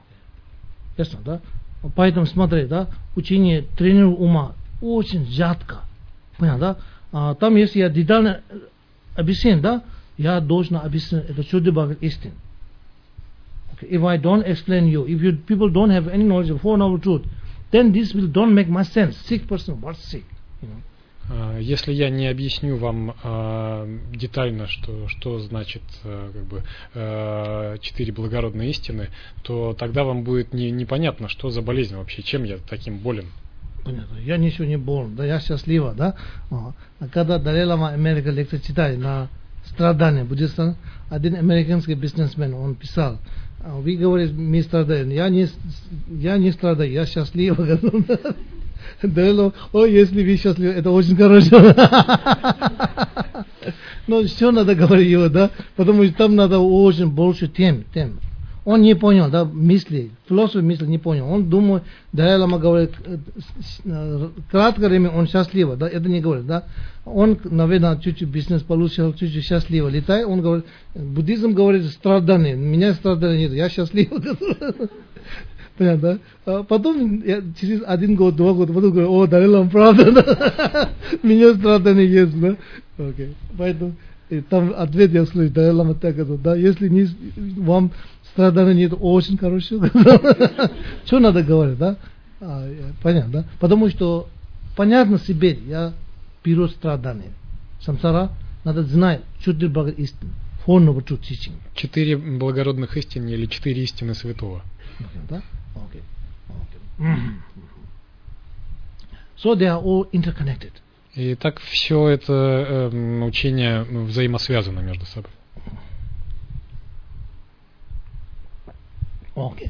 Ясно, да? Поэтому смотри, да, учение тренера ума очень жадко. Понятно, да? А, там, если я детально объяснить, да, я должен объяснить, это чудо Бхагават истин. Okay. If I don't explain you, if you people don't have any knowledge of Four Noble Truth, then this will don't make much sense. Sick person, what's sick? You know? Если я не объясню вам э, детально, что, что значит э, как бы, э, четыре благородные истины, то тогда вам будет не, непонятно, что за болезнь вообще, чем я таким болен. Понятно. Я ничего не болен, да, я счастлива, да. А когда Далай Лама Америка лекция читает на страдания буддиста, один американский бизнесмен, он писал, вы говорите, мы страдаем, я не, я не страдаю, я счастлив. О, если вы счастливы, это очень хорошо. Но все надо говорить его, да, потому что там надо очень больше тем, тем. Он не понял, да, мысли, философ мысли не понял. Он думает, Далай Лама говорит, краткое время он счастлив, да, это не говорит, да. Он, наверное, чуть-чуть бизнес получил, чуть-чуть счастливо летает. Он говорит, буддизм говорит страдание, меня страдания нет, я счастлив. Понятно, да? А потом, я, через один год, два года, потом говорю, о, Далай Лама, правда, да? Меня страдания есть, да? Окей. Поэтому, и там ответ я слышу, Далай Лама так говорит, да, если не, вам страдания нет, очень хорошо. Что надо говорить, да? А, понятно, да? Потому что, понятно себе, я беру страдания. Самсара, надо знать, что ты благо истин. Four Noble Truth teaching. Четыре благородных истины или четыре истины святого. Okay, да? Okay. Okay. Mm-hmm. So they are all interconnected. И так все это э, учение взаимосвязано между собой. Okay.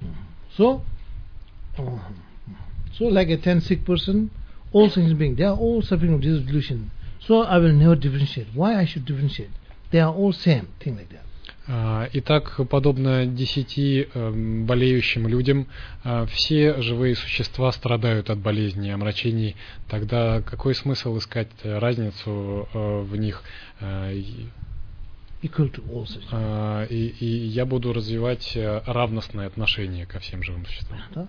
So, uh, so like a ten sick person, all things being, they are all suffering from this delusion. So I will never differentiate. Why I should differentiate? They are all same, thing like that. Итак, подобно десяти э, болеющим людям, э, все живые существа страдают от болезней, омрачений. Тогда какой смысл искать разницу э, в них? Э, Equal to all э, и, и я буду развивать равностное отношение ко всем живым существам. Да?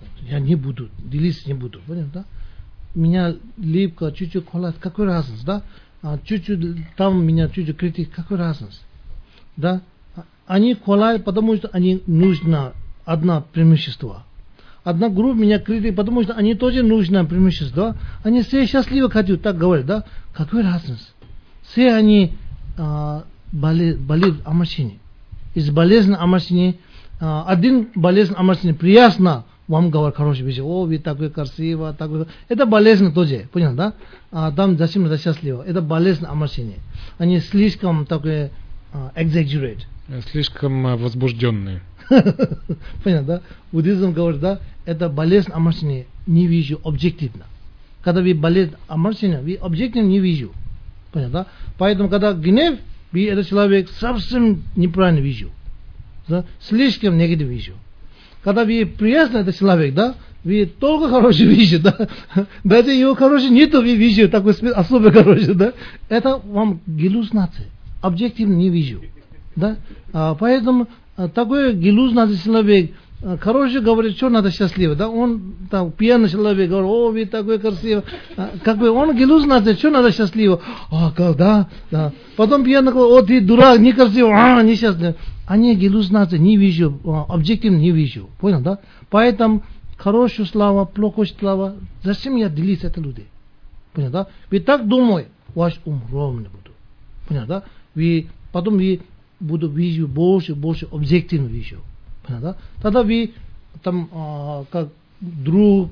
Я не буду, делиться не буду. Понятно, да? Меня липко, чуть-чуть колят, какой разница, да? А чуть-чуть там меня чуть-чуть критик, какой разница? Да? Они колают, потому что они нужно одно преимущество. Одна группа меня критикует, потому что они тоже нужно преимущество. Они все счастливы хотят, так говорят, да? Какой разница? Все они а, болеют, болеют омрачением. Из болезни омрачения, а, один болезнь омрачения приятно, вам говорят хорошие вещи, о, вы такой красивый, такой. Это болезнь тоже, понял, да? А там зачем это счастливо? Это болезнь омрачения. Они слишком такое Uh, exaggerate. Слишком возбужденные. Понятно, да? Буддизм говорит, да, это болезнь омрачения не вижу объективно. Когда вы болезнь омрачения, вы объективно не вижу. Понятно, да? Поэтому, когда гнев, вы этот человек совсем неправильно вижу. Да? Слишком негативно вижу. Когда вы приятно этот человек, да, вы только хороший видите, да? Даже его хороший нету, вы видите, такой особо хороший, да? Это вам галлюцинация. Объективно не вижу, да, а, поэтому а, такой галлюцинация человек, а, хороший говорит, что надо счастливо, да, он там пьяный человек говорит, о, вы такой красивый, а, как бы он галлюцинация, что надо счастливо, а, как, да, да, потом пьяный говорит, о, ты дурак, некрасивый, а, несчастный, они галлюцинации не вижу, а, объективно не вижу, понял, да, поэтому хорошую слава, плохую слава, зачем я делиться это люди, понял, да, вы так думаете, ваш ум ровно будет, понял, да. Вы, потом вы будут видеть больше, больше объективно вижу. Да? Тогда вы там а, как друг,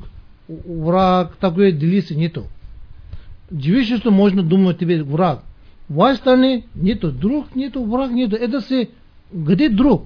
враг, такое делиться нету. Девичество можно думать тебе враг. В вашей стране нету друг, нету враг, нету. Это все, где друг?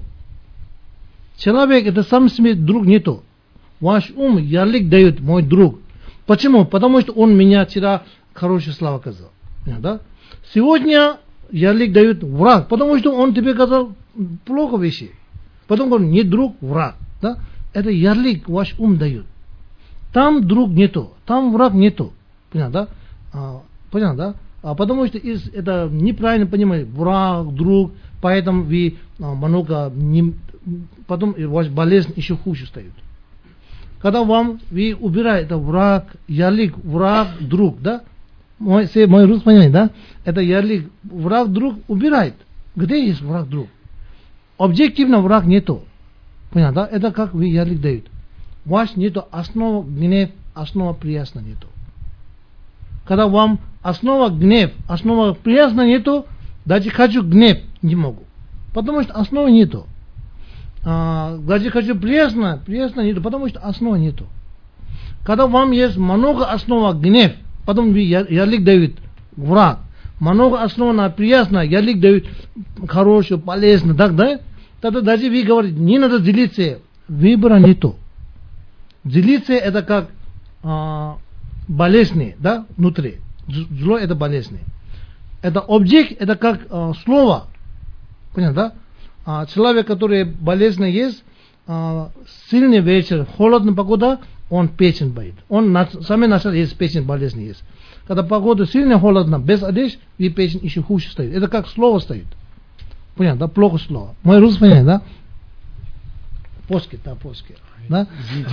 Человек, это сам себе друг нету. Ваш ум ярлик дает, мой друг. Почему? Потому что он меня вчера хорошую славу сказал. Да? Сегодня ярлик дает враг, потому что он тебе сказал плохо вещи. Потом он не друг, враг. Да? Это ярлик ваш ум дает. Там друг нету, там враг нету. Понятно, да? А, понятно, да? А потому что из, это неправильно понимаете, враг, друг, поэтому вы а, много, не, потом ваш болезнь еще хуже стоит. Когда вам, вы убираете враг, ярлик, враг, друг, да? мой, мой рус понимаете, да? Это ярлик, враг друг убирает. Где есть враг друг? Объективно враг нету. Понятно, да? Это как вы ярлик дают. Ваш нету основа гнев, основа приясна нету. Когда вам основа гнев, основа приясна нету, даже хочу гнев не могу. Потому что основы нету. А, даже хочу приясно, приясно нету, потому что основы нету. Когда вам есть много основа гнев, потом вы ярлик дают враг. Много основа на приясно, ярлик дают хорошо, полезно, так да? Тогда даже вы говорите, не надо делиться, выбора нету. Делиться это как а, болезнь, да, внутри. Зло это болезнь. Это объект, это как а, слово. Понятно, да? А, человек, который болезнь есть, а, сильный вечер, холодная погода, он печень болит. Он сами начал есть печень болезнь есть. Когда погода сильно холодно, без одежды, и печень еще хуже стоит. Это как слово стоит. Понятно, да? Плохо слово. Мой рус понятно, да? Поски, да, поски. Да?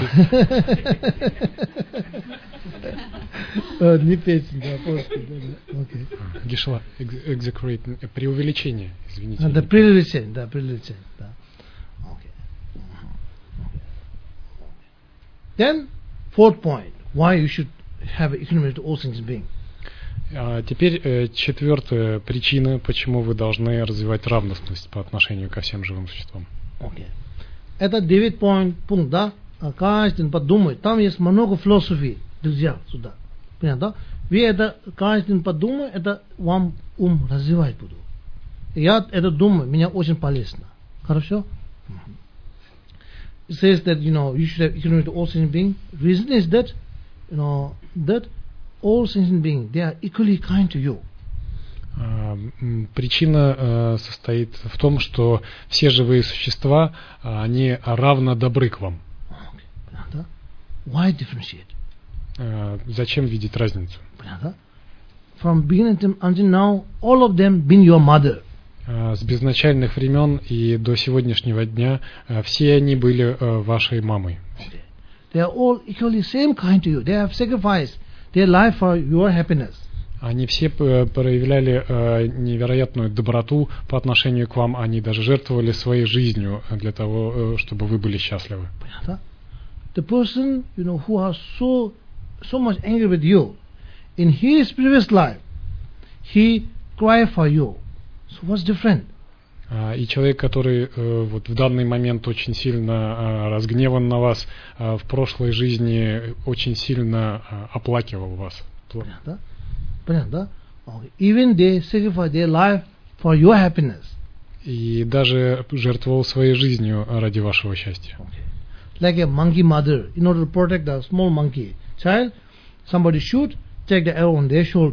Не песня, да, поски. Гешла, execrate, преувеличение, извините. Да, преувеличение, да, преувеличение, да. Then, fourth point, why you should have equanimity to all things being. А теперь э, четвертая причина, почему вы должны развивать равностность по отношению ко всем живым существам. Okay. Это девять пунктов, да? Каждый день подумает. Там есть много философии, друзья, сюда. Понятно, да? Вы это каждый день подумайте, это вам ум развивать буду. Я это думаю, меня очень полезно. Хорошо? It says that, you know, you should have equanimity to all sentient beings. Reason is that, you know, that all sentient beings, they are equally kind to you. Причина состоит в том, что все живые существа, они равно добры к вам. Okay. Why differentiate? Зачем видеть разницу? From beginning until now, all of them been your mother. С безначальных времен и до сегодняшнего дня все они были вашей мамой. Okay. They are all equally same kind to you. They have sacrificed their life for your happiness. Они все проявляли невероятную доброту по отношению к вам. Они даже жертвовали своей жизнью для того, чтобы вы были счастливы. The person, you know, who has so so much anger with you, in his previous life, he cried for you. So what's different? И человек, который вот в данный момент очень сильно разгневан на вас, в прошлой жизни очень сильно оплакивал вас. Понятно? Понятно? Even they sacrifice their life for your happiness. И даже жертвовал своей жизнью ради вашего счастья. Okay. Like a monkey mother, in order to protect the small monkey child, somebody shoot, take the arrow on their shoulder,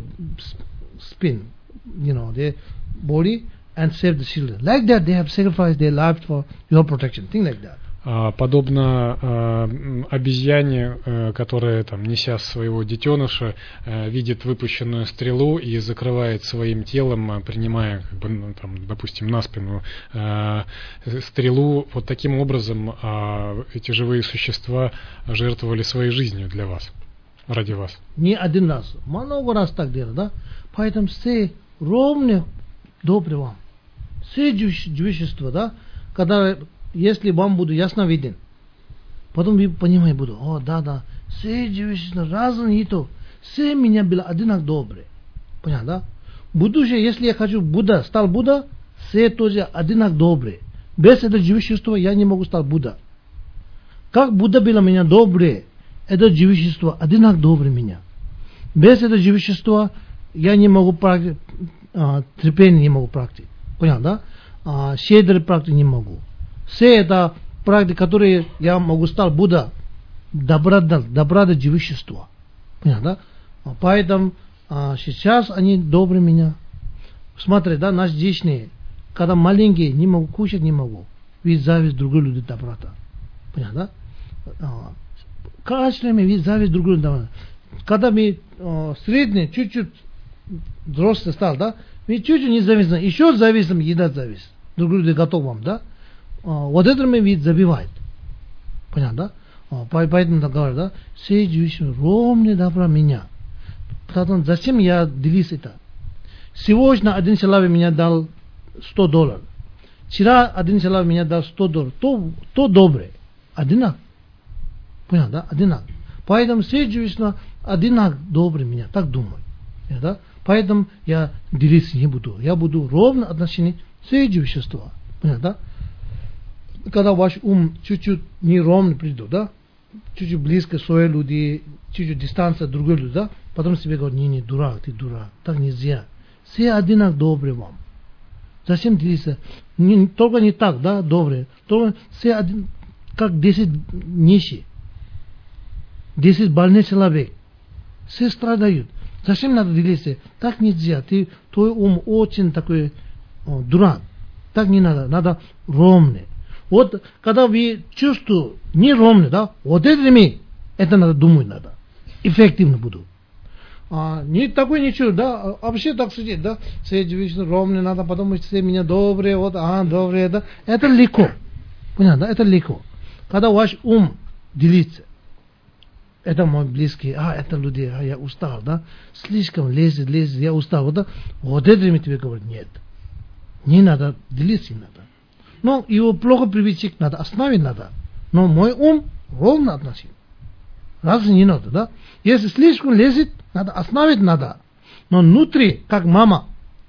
spin, you know, their body, and save the children. Like that, they have sacrificed their lives for your protection. Thing like that. Подобно э, обезьяне, э, которая, там, неся своего детеныша, э, видит выпущенную стрелу и закрывает своим телом, принимая, как бы, ну, там, допустим, на спину э, стрелу. Вот таким образом э, эти живые существа жертвовали своей жизнью для вас, ради вас. Не один раз, много раз так делали, да? Поэтому все ровно добры вам. Все дживичество, да? Когда если вам буду ясно виден, потом вы понимаете буду, о, да, да, все дживичество разные и то, все меня было одинаково добрые. Понятно, да? Будущее, если я хочу Будда, стал Будда, все тоже одинаково добрые. Без этого дживичества я не могу стать Будда. Как Будда было меня добрые, это дживичество одинаково добрые меня. Без этого дживичества я не могу практиковать, а, терпение не могу практиковать. Понятно, да? А, щедрый практик не могу. Все это практики, которые я могу стать Будда, добра, добра до дживичества. Понятно, да? Поэтому а, сейчас они добры меня. Смотри, да, наш здешние, когда маленькие, не могу кушать, не могу. Ведь зависть другой люди доброта. Понятно, да? А, каждый вид зависть другой доброта. Когда мы а, средний, чуть-чуть взрослый стал, да, мы чуть-чуть не зависим, еще зависим, еда зависит. Другой люди готов вам, да? А, вот это мы вид забивает. Понятно, да? А, поэтому так говорят, да? Все дживичество ровно добра меня. сказал, зачем я делюсь это? Сегодня один человек меня дал сто долларов. Вчера один человек меня дал сто долларов. То, то доброе. Одинак. Понял, да? Одинак. Поэтому все живущие одинак добрый меня. Так думаю. Да? Поэтому я делиться не буду. Я буду ровно отношение все живущества. Понял, да? Когда ваш ум чуть-чуть неровно придет, да? Чуть-чуть близко свои люди, чуть-чуть дистанция другой люди, да? Потом себе говорят, не, не, дурак, ты дурак. Так нельзя. Все одинак добрый вам. Зачем делиться? Не, только не так, да, добрые. Только все один, как десять нищих. Десять больных человек. Все страдают. Зачем надо делиться? Так нельзя. Ты, твой ум очень такой о, дурак. Так не надо. Надо ровный. Вот когда вы чувствуете неровный, да, вот этими, это надо думать надо. Эффективно буду. А, не такой ничего, да, вообще так сидеть, да, все вечно ровно надо, потому что все меня добрые, вот, а, добрые, да, это легко. Понятно, да, это легко. Когда ваш ум делится, это мой близкий, а, это люди, а, я устал, да, слишком лезет, лезет, я устал, да, вот этими тебе говорят, нет, не надо делиться, не надо. Но его плохо привычек надо остановить надо, но мой ум ровно относим. Разве не надо, да? Если слишком лезет, надо остановить надо. Но внутри, как мама,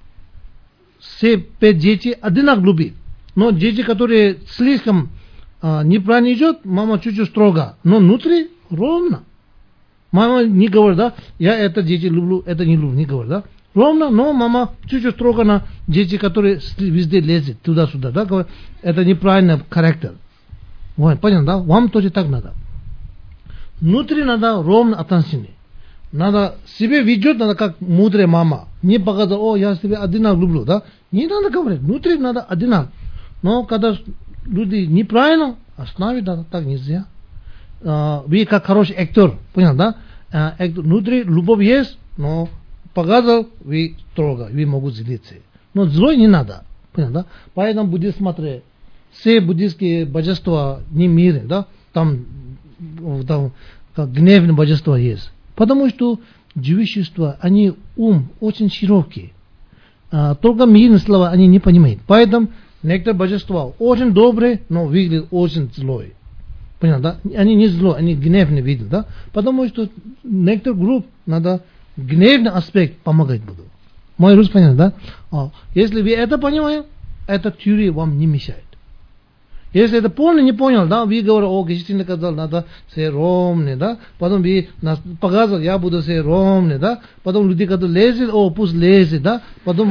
все пять детей одинаково любит. Но дети, которые слишком а, неправильно идет, мама чуть-чуть строго. Но внутри ровно. Мама не говорит, да, я это дети люблю, это не люблю, не говорит, да. Ровно, но мама чуть-чуть строго на дети, которые везде лезет, туда-сюда, да, говорит, это неправильный характер. Вот, понятно, да? Вам тоже так надо. Внутри надо ровно отношение. Надо себе ведет, надо как мудрая мама. Не показывать, о, я себя одинаково люблю, да? Не надо говорить, внутри надо одинаково. Но когда люди неправильно, остановить надо, так нельзя. А, вы как хороший актер, понял, да? А, актер, внутри любовь есть, но показал, вы строго, вы могут злиться. Но злой не надо, понял, да? Поэтому буддизм смотри, все буддистские божества не миры, да? Там, там как гневное божество есть. Потому что живущество, они ум очень широкий. А, только мирные слова они не понимают. Поэтому некоторые божества очень добрые, но выглядят очень злой. Понятно, да? Они не злой, они гневные видят, да? Потому что некоторые групп надо гневный аспект помогать буду. Мой рус понятно, да? А, если вы это понимаете, эта теория вам не мешает. Если это полно не понял, да, вы говорите, о, Гечтин сказал, надо все ровно, да, потом вы нас показывал, я буду все ровно, да, потом люди, которые лезет, о, пусть лезет, да, потом,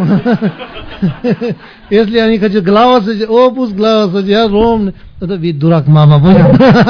если они хотят глава садить, о, пусть глава садить, я ровно, это вы дурак, мама, понял?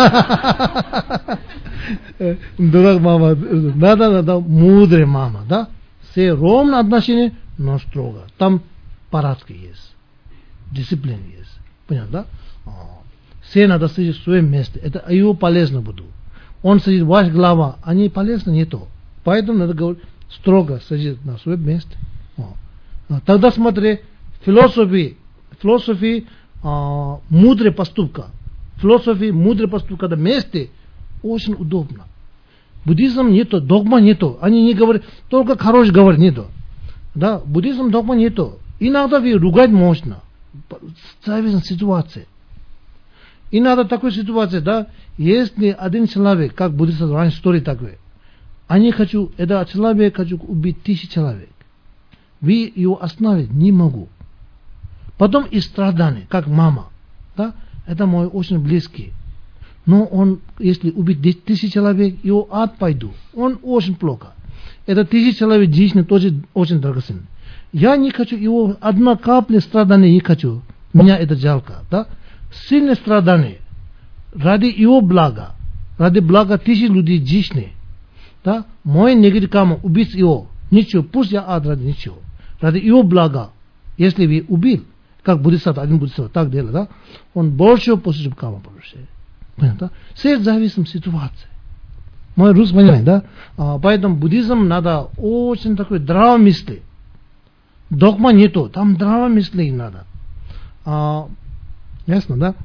Дурак, мама, надо, надо, мудрый мама, да, все ровно отношения, но строго, там порядки есть, дисциплина есть, понятно, да? Все надо сидеть в своем месте. Это его полезно будет. Он сидит, ваш глава, они полезны не то. Поэтому надо говорить строго сидеть на своем месте. О. Тогда смотри, философия, философия а, мудрая поступка. Философия мудрая поступка на месте очень удобно. Буддизм нету, догма нету. Они не говорят, только хороший говорят нету. Да, буддизм догма нету. Иногда вы ругать можно. Зависит от ситуации. И надо такой ситуации, да, если один человек, как буддист раньше истории такой, они хочу, это человек хочу убить тысячи человек. Вы его остановить не могу. Потом и страдания, как мама, да, это мой очень близкий. Но он, если убить тысячи человек, его ад пойду, он очень плохо. Это тысячи человек жизни тоже очень драгоценно. Я не хочу его, одна капля страдания не хочу. Меня это жалко, да. Сильное страдание ради его блага, ради блага тысяч людей жизни, да, мой негатив карма убить его, ничего, пусть я ад ради ничего, ради его блага, если вы убил, как буддист, один буддист так делает, да, он больше позитив карма получает, понятно? Все зависит от ситуации. Мой рус понимает, да, а, поэтому буддизм надо очень такой здраво мысли, догма нету, там здраво мысли надо. А, ясно, да?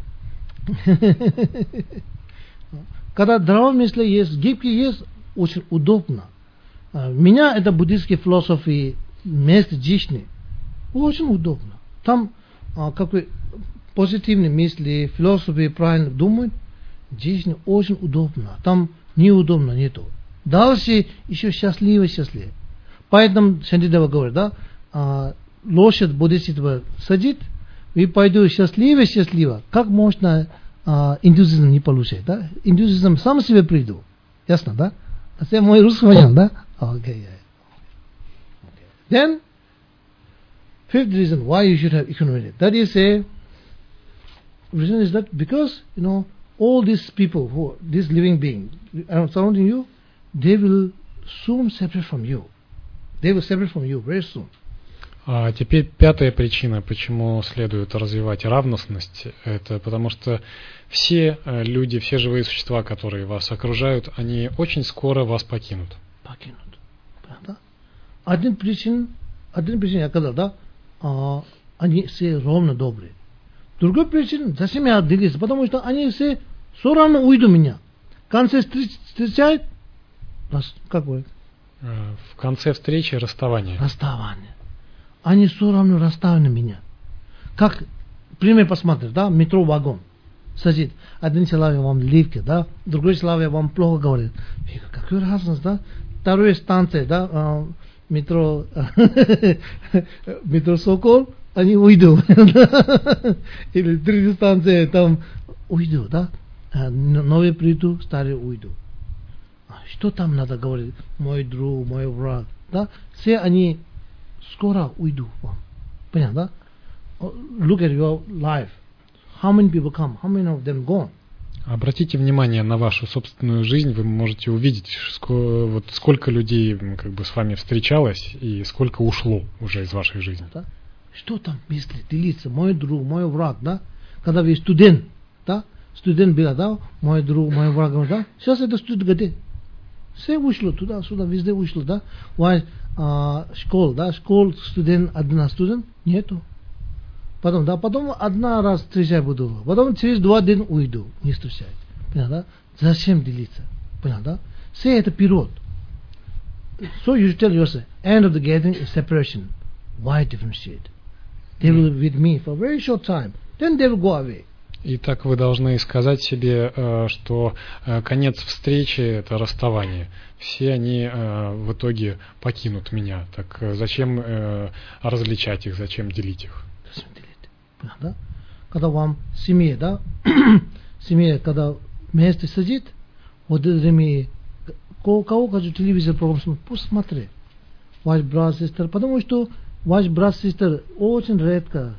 Когда здравое мысли есть, гибкий есть, очень удобно. Меня это буддийские философии вместе жизни очень удобно. Там а, какой позитивные мысли, философии правильно думают, жизнь очень удобно. Там неудобно нету. Дальше еще счастливо, счастливо. Поэтому Шантидева говорит, да, а, лошадь бодхисаттва садит, и пойду счастливо, счастливо. Как можно а, индуизм не получать, да? Индуизм сам себе приду. Ясно, да? Это мой русский вариант, да? Okay. Then, fifth reason why you should have equanimity. That is a reason is that because, you know, all these people, who this living being surrounding you, they will soon separate from you. They will separate from you very soon. А теперь пятая причина, почему следует развивать равностность, это потому что все люди, все живые существа, которые вас окружают, они очень скоро вас покинут. Покинут. Понятно? Один причин, один причин я сказал, да, а, они все ровно добрые. Другой причин, зачем я двигаюсь? Потому что они все все равно уйдут меня. В конце встречают, как бы? В конце встречи расставание. Расставание. Они все равно расставили меня. Как, пример посмотрите, да, метро вагон. Садит. Один человек вам ливки, да, другой человек вам плохо говорит. Какая разница, да? Вторая станция, да, а, метро, метро Сокол, они уйдут. Или третья станция, там уйдут, да? Новые придут, старые уйдут. Что там надо говорить? Мой друг, мой враг, да? Все они скоро уйдут вам. Понятно, да? Look at your life. How many people come? How many of them gone? Обратите внимание на вашу собственную жизнь, вы можете увидеть, сколько, вот сколько людей как бы с вами встречалось и сколько ушло уже из вашей жизни. Да? Что там мысли, делиться? Мой друг, мой враг, да? Когда вы студент, да? Студент был, да? Мой друг, мой враг, да? Сейчас это студент где? Все ушло туда, сюда, везде ушло, да? Ваш а, школа, да? Школ, студент, одна студент, нету. Потом, да, потом одна раз встречать буду, потом через два дня уйду, не встречать. Понятно, да? Зачем делиться? Понятно, да? Все это период. So you tell yourself, end of the gathering is separation. Why differentiate? They will be with me for a very short time, then they will go away. И так вы должны сказать себе, что конец встречи – это расставание. Все они в итоге покинут меня. Так зачем различать их, зачем делить их? Да? Когда вам в семье, да, семья, когда вместе сидит, вот это время, кого хочу телевизор программу смотреть, пусть смотри. Ваш брат, сестра, потому что ваш брат, сестра очень редко,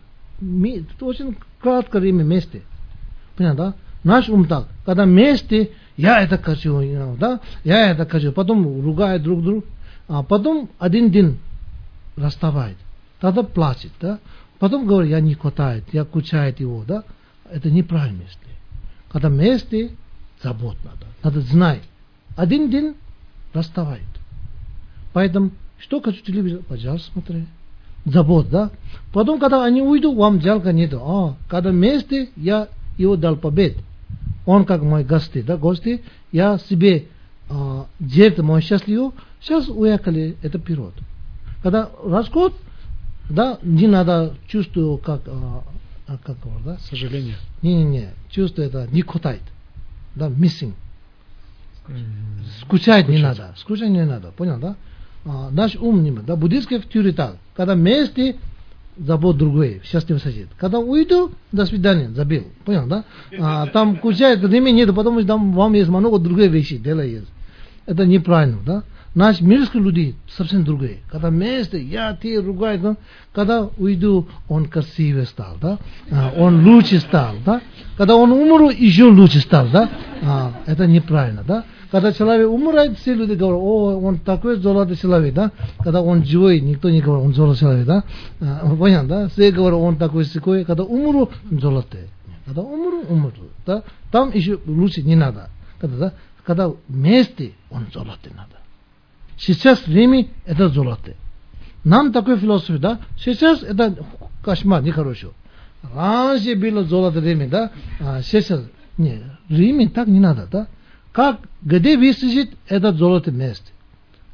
очень кратко время вместе. Понятно, да? Наш ум так, когда вместе, я это хочу, да, я это хочу, потом ругают друг друга, а потом один день расставает, тогда плачет, да. Потом говорит, я не хватает, я кучает его, да? Это неправильно мысли. Когда вместе, забот надо. Надо знать. Один день расставает. Поэтому, что хочу телевизор, пожалуйста, смотри. Забот, да? Потом, когда они уйдут, вам жалко нету. А, когда вместе, я его дал побед. Он как мой гости, да, гости, я себе а, жертву мой счастливый, сейчас уехали, это вперед. Когда расход, да, не надо чувствовать, как, а, как говорят, да? Сожаление. Не-не-не, чувство это не хватает, да, missing. Mm-hmm. Скучать не надо, скучать не надо, понял, да? А, наш ум не, да, буддийская теория так, когда вместе, забот другой, счастливо сидит. Когда уйду, до свидания, забил, понял, да? А, там кучает, время нет, потому что там вам есть много других вещей, дела есть. Это неправильно, да? Наши мирские люди совсем другие. Когда вместе, я, ты, ругают, да? Когда уйду, он красивее стал, да? А, он лучше стал, да? Когда он умер, еще лучше стал, да? А, это неправильно, да? Когда человек умирает, все люди говорят, о, он такой золотой человек, да? Когда он живой, никто не говорит, он золотой человек, да? А, понятно, да? Все говорят, он такой секой, когда умер, золотой. Когда умер, умер, да? Там еще лучше не надо. Когда, да? Когда вместе, он золотой надо. Сейчас время это золото. Нам такой философия, да? Сейчас это кошмар, нехорошо. Раньше было золото время, да? А сейчас не, время так не надо, да? Как, где вы сидите, это золото место.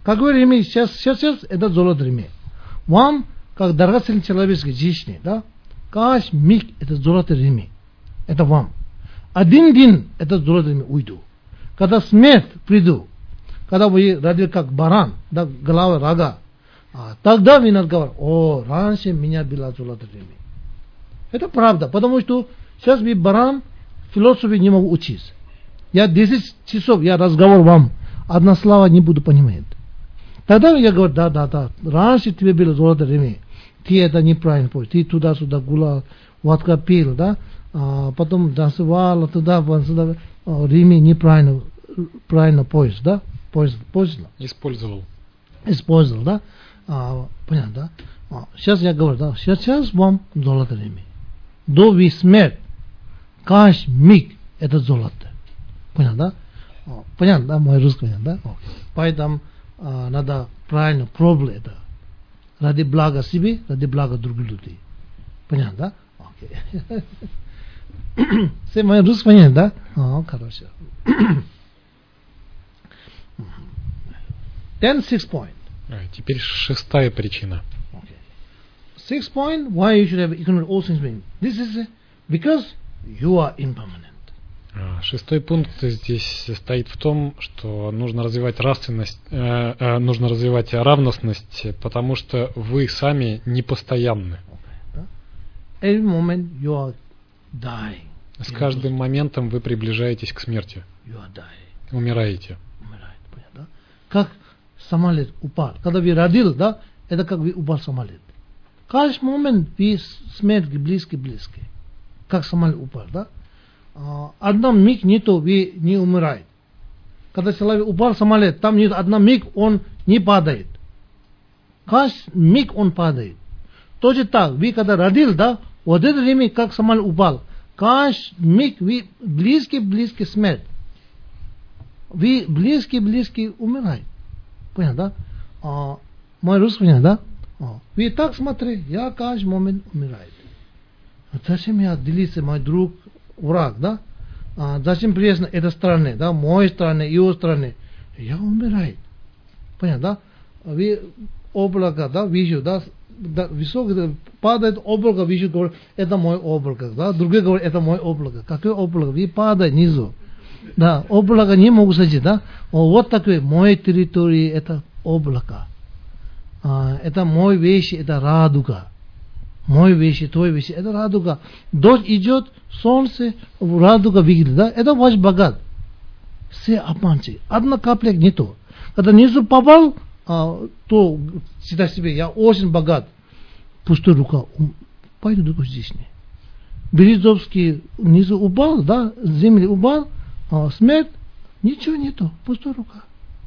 Какой ремень? Сейчас, сейчас, сейчас, это золото ремень. Вам, как драгоценный человеческий жизни, да, каждый миг это золото ремень. Это вам. Один день это золото ремень уйду. Когда смерть приду, когда вы родили как баран, да, голова рога, а, тогда вы надо говорить, о, раньше меня было золото ремень. Это правда, потому что сейчас вы баран, философии не могу учиться. Я десять часов, я разговор вам, одна слова не буду понимать. Тогда я говорю, да, да, да, раньше тебе было золото ремень, ты это неправильно понял, ты туда-сюда гулял, водка пил, да, а потом танцевал, туда, сюда, ремень неправильно, правильно поезд, да, поезд, поезд. Использовал. Использовал, да, а, понятно, да. А, сейчас я говорю, да, сейчас, сейчас вам золото ремень. До вы смерть, каждый миг это золото. Понятно, да? О, понятно, да, мой русский, понятно, да? О, поэтому а, надо правильно пробовать это. Ради блага себе, ради блага других людей. Понятно, да? Окей. Все, мой русский понятно, да? О, хорошо. Then six point. Теперь шестая причина. Okay. Six point, why you should have economic all things being. This is because you are impermanent. Шестой пункт здесь состоит в том, что нужно развивать нравственность, э, э, нужно развивать равностность, потому что вы сами непостоянны. Every moment you are dying. С каждым моментом вы приближаетесь к смерти. You are dying. Умираете. Умирает, понятно? Как самолет упал. Когда вы родил, да, это как вы упал самолет. Каждый момент вы смерть близкий-близкий. Как самолет упал, да? Одна миг нету, вы не умираете. Когда человек упал самолет, там нет одна миг, он не падает. Каждый миг он падает. Тоже так, вы когда родил, да, вот это время, как самолет упал, каждый миг вы близкий-близкий смерть. Вы близкий-близкий умираете. Понятно, да? А, мой русский понятно, да? А, вы так смотрите, я каждый момент умираю. Зачем я делиться, мой друг, враг, да? А, зачем приезжать на этой стране, да? Моей стране, его стране. Я умираю. Понятно, да? Вы облако, да, вижу, да? Да, высоко падает облако, вижу, говорю, это мой облако, да? Другие говорят, это мой облако. Какое облако? Вы падаете низу. Да, облако не могу садить, да? О, вот такое, моей территории это облако. А, это мой вещи, это радуга. Мой вещи, твой вещи, это радуга. Дождь идет, солнце, радуга видит, да? Это ваш богат. Все обманчивы. Одна капля нету. Когда низу попал, а, то считай себе, я очень богат. Пустой рука, пойду только здесь не. Березовский низу упал, да? Земли упал, а, смерть, ничего нету, пустой рука.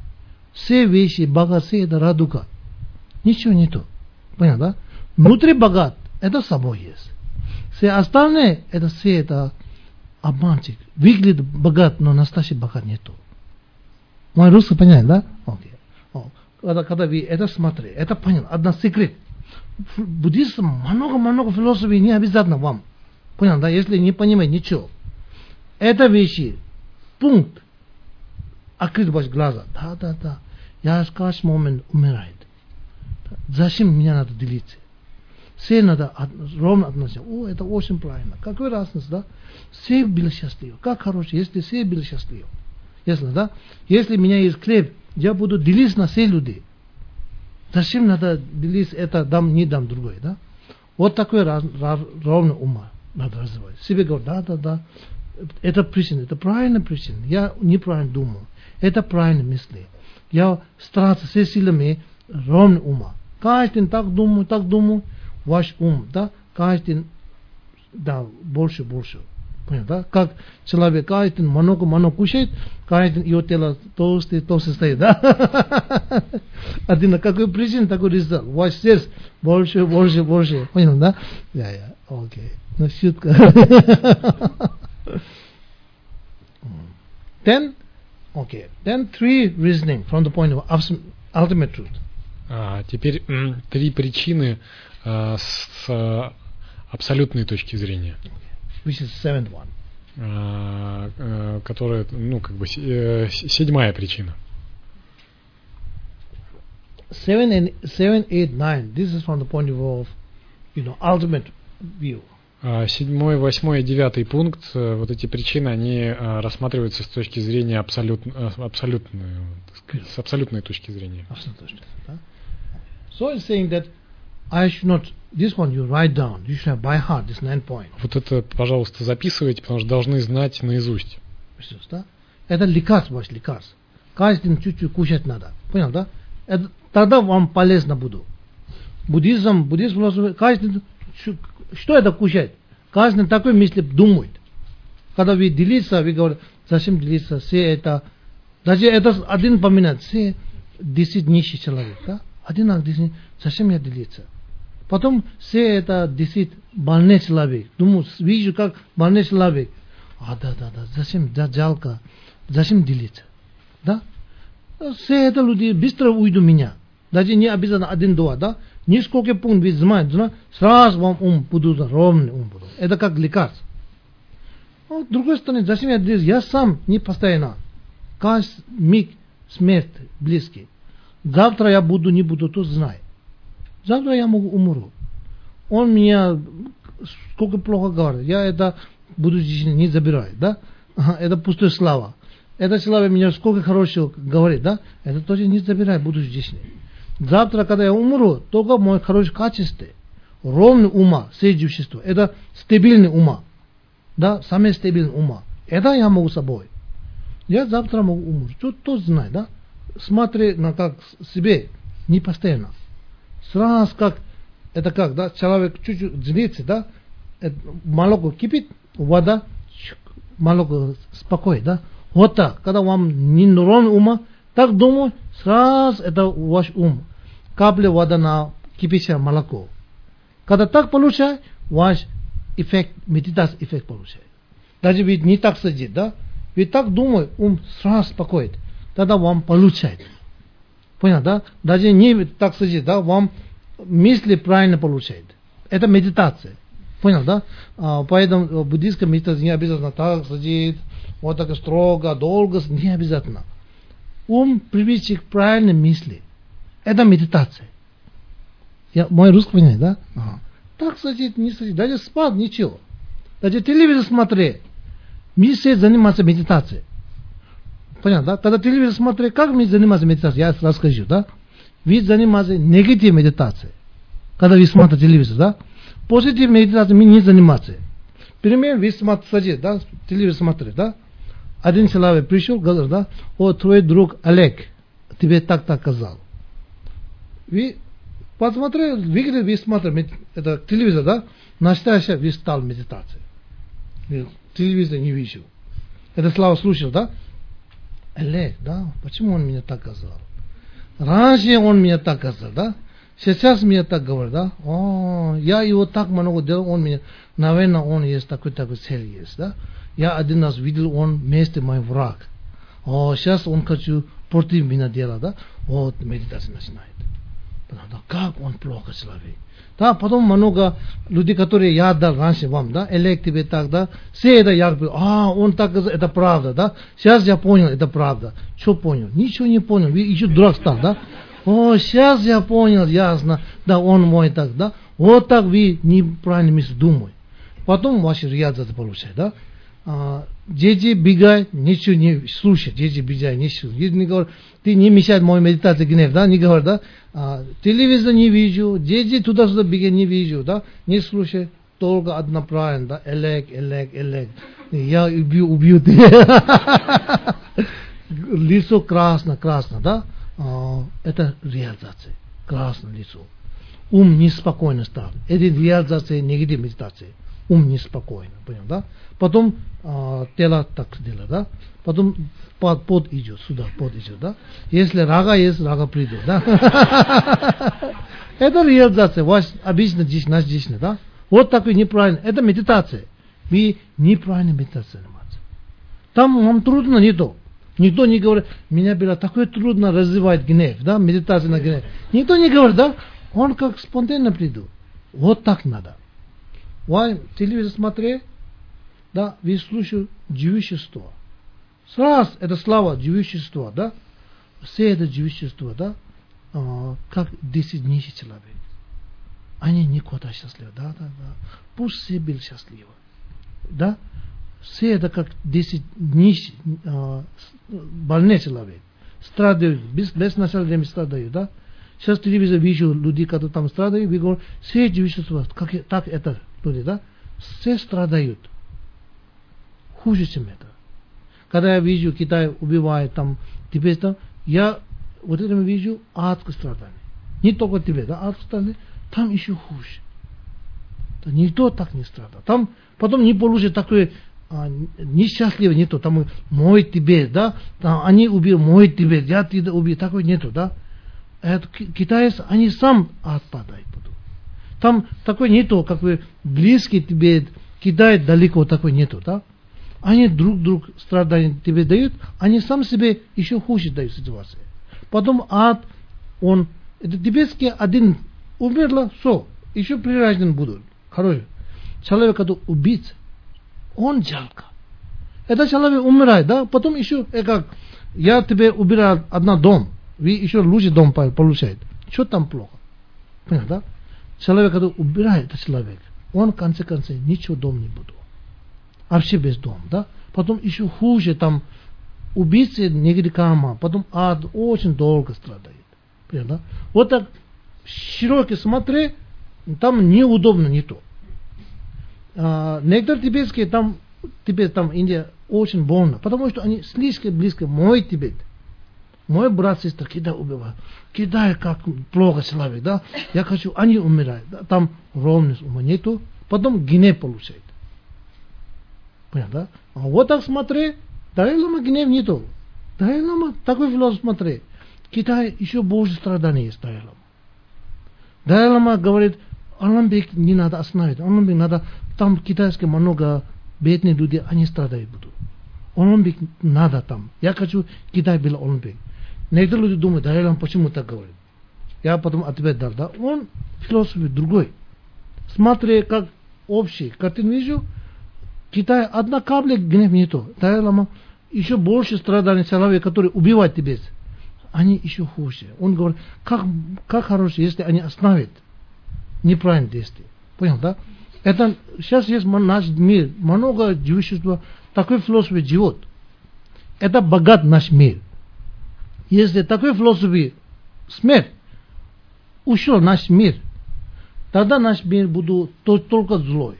Все вещи, богат, все это радуга. Ничего нету. Понятно, да? Внутри богат, это собой есть. Все остальные, это все это обманщик. Выглядит богат, но настоящий богат нету. Мой русский понятно, да? Окей. О, когда, когда вы это смотрите, это понятно. Одна секрет. Буддизм много-много философии не обязательно вам. Понятно, да? Если не понимаете ничего. Это вещи, пункт. Открыть ваши глаза. Да, да, да. Я в каждый момент умирает. Зачем меня надо делиться? Все надо ровно относиться. О, это очень правильно. Какой разница, да? Все были счастливы. Как хорошо, если все были счастливы. Если, да? Если у меня есть хлеб, я буду делиться на все людей. Зачем надо делиться это, дам, не дам другой, да? Вот такой раз, раз, ровно ума надо развивать. Себе говорю, да, да, да. Это причина, это правильная причина. Я неправильно думаю. Это правильно мысли. Я стараюсь все силами ровно ума. Каждый день так думаю, так думаю. Ваш ум, да, каждый день, да, больше, больше. Понятно, да? Как человек каждый день много-много кушает, каждый день его тело толстый, толстый стоит, да? Один, какой причина, такой результат. Ваш сердце больше, больше, больше. Понял, да? Я, я, окей. Ну, шутка. Then, okay, then three reasoning from the point of ultimate truth. А, теперь м, три причины а, с а, абсолютной точки зрения. Which is seventh one. А, а, которая, ну, как бы, э, седьмая причина. seven and seven, eight, nine. This is from the point of view of, you know, ultimate view. Седьмой, восьмой и девятый пункт, вот эти причины, они рассматриваются с точки зрения абсолют, абсолютной, с абсолютной точки зрения. So it's saying that I should not, this one you write down, you should have by heart this nine point. Вот это, пожалуйста, записывайте, потому что должны знать наизусть. Это лекарство, ваш лекарство. Каждый день чуть-чуть кушать надо. Понял, да? Это, тогда вам полезно буду. Буддизм, буддизм, каждый день, что это кушать? Каждый такой мысли думает. Когда вы делиться, вы говорите, зачем делиться, все это, даже это один поминает, все десять нищий человек, да? Один десять, зачем я делиться? Потом все это десять больной человек, думаю, вижу, как больной человек, а да, да, да, зачем, да, жалко, зачем делиться, да? Все это люди быстро уйдут меня, даже не обязательно один-два, да? Несколько пунктов вы знаете, сразу вам ум будут ровный ум будут. Это как лекарство. Но, с другой стороны, зачем я делюсь? Я сам не постоянно. Каждый миг смерть близкий. Завтра я буду, не буду, то знай. Завтра я могу умру. Он меня сколько плохо говорит. Я это буду не забирать, да? Это пустая слава. Это человек меня сколько хорошего говорит, да? Это тоже не забирай, буду здесь. Завтра, когда я умру, только мой хорошее качество, ровный ума, средневещество, это стабильный ума, да, самый стабильный ума. Это я могу с собой. Я завтра могу умереть. Что тоже знает, да? Смотри на как себе, не постоянно. Сразу как, это как, да, человек чуть-чуть злится, да, это, молоко кипит, вода, молоко спокойно, да. Вот так, когда вам не ровный ума, так думаю, сразу это ваш ум. Капля вода на кипящее молоко. Когда так получает, ваш эффект, медитация эффект получает. Даже ведь не так сидит, да? Ведь так думает, ум сразу спокоит. Тогда вам получает. Понял, да? Даже не так сидит, да? Вам мысли правильно получает. Это медитация. Понял, да? А, поэтому буддийская медитация не обязательно так сидит, вот так строго, долго, не обязательно. Ум привычен к правильной мысли. Это медитация. Я, мой русский понимает, да? Ага. Так сидит, не сидит. Даже спать, ничего. Даже телевизор смотреть. Мысли заниматься медитацией. Понятно, да? Когда телевизор смотреть, как мы занимаемся медитацией? Я расскажу, да? Вы занимаетесь негативной медитацией. Когда вы смотрите телевизор, да? Позитивной медитацией мы не занимаемся. Пример, вы смотрите, да? Телевизор смотрите, да? Один человек пришел, говорит, да, о, твой друг Олег тебе так-так сказал. Вы посмотрели, видели, вы смотрите, это телевизор, да, настоящая вы стал медитацией. Телевизор не вижу. Это слова слушал, да? Олег, да, почему он меня так сказал? Раньше он меня так сказал, да? Сейчас мне так говорит, да? О, я его так много делал, он меня, наверное, он есть такой-такой цель есть, да? Я один раз видел, он вместе мой враг. О, сейчас он хочу против меня делать, да? Вот медитация начинает. Да, как он плохо человек. Да, потом много людей, которые я дал раньше вам, да? Олег тебе так, да? Все это я говорю, а, он так, это правда, да? Сейчас я понял, это правда. Что понял? Ничего не понял, вы еще дурак стал, да? О, сейчас я понял, ясно, да, он мой так, да? Вот так вы неправильно мысли думаете. Потом ваши реализации получают, да? А, дети бегают, ничего не слушают, дети бегают, ничего. Не говорят, ты не мешай моей медитации гнев, да? Не говорят, да? А, телевизор не вижу, дети туда-сюда бегают, не вижу, да? Не слушай, только одноправильно, да? Элек, элек, элек. Я убью, убью тебя. Лицо красно, красно, да? А, это реализация, красное лицо. Ум неспокойно стал. Это реализация негативной медитации. Ум неспокойно, понял, да? Потом а, тело так делает, да? Потом под, под идет, сюда под идет, да? Если рага есть, рага придет, да? Это реализация, ваш обычно здесь, наш здесь, да? Вот такой неправильно. Это медитация. Вы неправильно медитацией занимаетесь. Там вам трудно не то. Никто не говорит, меня было такое трудно развивать гнев, да? Медитация на гнев. Никто не говорит, да? Он как спонтанно придет. Вот так надо. Вы телевизор смотрите, да, вы слушаете живущество. Сразу это слава живущество, да, все это живущество, да, а, как десять нищих человек. Они никуда счастливы, да, да, да. Пусть все были счастливы, да. Все это как десять нищих, а, больный человек. Страдают, без, без наследия страдают, да. Сейчас телевизор вижу люди, которые там страдают, вы говорите, все эти вещества, как, так это люди, да, все страдают. Хуже, чем это. Когда я вижу, Китай убивает там Тибет, там, я вот это вижу адское страдание. Не только Тибет, да, адское страдание, там еще хуже. Да, никто так не страдал. Там потом не получит такое а, несчастливое, нету, там мой Тибет, да, там, они убили мой Тибет, я тебя убил, такой нету, да. Это китайцы, они сам отпадают. Там такой нету, как бы близкий Тибет, Китай далеко, такой нету, да. Они друг друг страдания тебе дают, они сам себе еще хуже дают ситуацию. Потом ад, он, это тибетский один умерла, все, еще прирожден будут. Хороший. Человек, который убийца, он жалко. Это человек умирает, да, потом еще, э, как, я тебе убираю одна дом, вы еще лучший дом получаете. Что там плохо? Понял, да? Человек, который убирает, это человек, он в конце концов ничего дом не будет. Вообще без дома, да? Потом еще хуже, там, убийцы негде карма, потом ад очень долго страдает. Понял, да? Вот так, широкий смотри, там неудобно не то. А, некоторые тибетские, там, Тибет, там, Индия, очень больно, потому что они слишком близко, мой Тибет. Мой брат, сестра, Китай убивает. Китай как плохо человек, да? Я хочу, они умирают. Да? Там ровность ума нету, потом гнев получает. Понятно, да? А вот так смотри, Далай-лама гнев нету. Далай-лама такой философ смотри. Китай еще больше страданий есть Далай-лама. Далай-лама говорит, Аламбек не надо остановить. Аламбек надо, там китайские много бедные люди, они страдают будут. Аламбек надо там. Я хочу, Китай был Аламбек. Некоторые люди думают, Далай-лама почему так говорит. Я потом ответ дал, да? Он философия другой. Смотри, как общий картину вижу, Китай одна капля гнев не то. Далай-лама еще больше страданий человек, который убивает тебя. Они еще хуже. Он говорит, как, как хорошо, если они остановят неправильное действие. Понял, да? Это сейчас есть наш мир, много живущего, такой философии живет. Это богат наш мир. Если такой философии смерть, ушел наш мир, тогда наш мир будет только злой.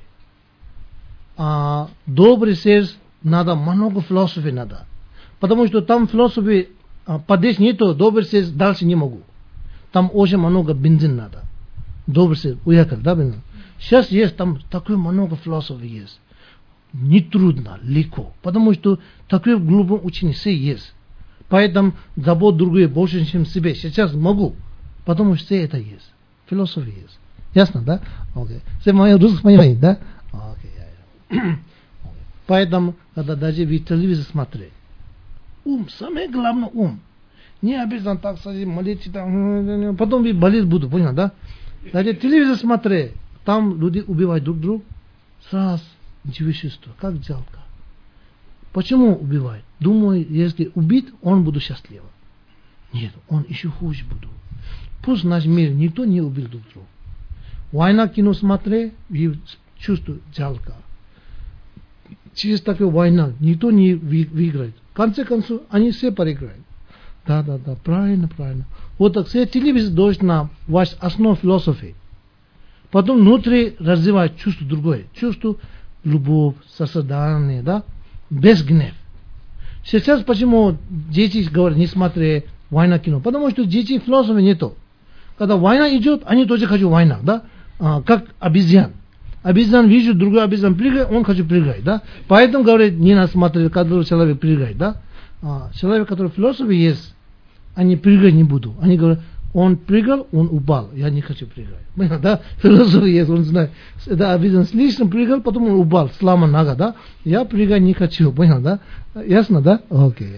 А добрый сердце надо, много философии надо. Потому что там философии а, поддержь нету, добрый сердце дальше не могу. Там очень много бензин надо. Добрый сердце уехал, да, бензин? Сейчас есть там такой много философии есть. Не трудно, легко. Потому что такое глубокое учение все есть. Поэтому забот другое больше, чем себе. Сейчас могу. Потому что все это есть. Философия есть. Ясно, да? Окей. Все мои русские понимаете, да? Окей. Поэтому, когда даже вы телевизор смотрите, ум, самое главное ум. Не обязательно так садить, молиться, там, потом вы болеть буду, понял, да? Даже телевизор смотри, там люди убивают друг друга, сразу чувство, как жалко. Почему убивает? Думаю, если убит, он будет счастлив. Нет, он еще хуже будет. Пусть наш мир никто не убил друг друга. Война кино смотри, и чувствую жалко. Через такую войну никто не выиграет. В конце концов, они все проиграют. Да, да, да, правильно, правильно. Вот так все телевизор должна ваш основу философии. Потом внутри развивать чувство другое. Чувство любовь, сострадание, да, без гнев. Сейчас почему дети говорят, не смотри война кино? Потому что дети философии нету. Когда война идет, они тоже хотят война, да, а, как обезьян. Обезьян видит, другой обезьян прыгает, он хочет прыгать, да. Поэтому говорит, не надо смотреть, когда человек прыгает, да. А, человек, который философии есть, они прыгать не будут. Они говорят, он прыгал, он упал, я не хочу прыгать. Да? Философия есть, он знает. Это обезьян слишком прыгал, потом он упал, слама нога, да. Я прыгать не хочу, понял, да. Ясно, да? Окей.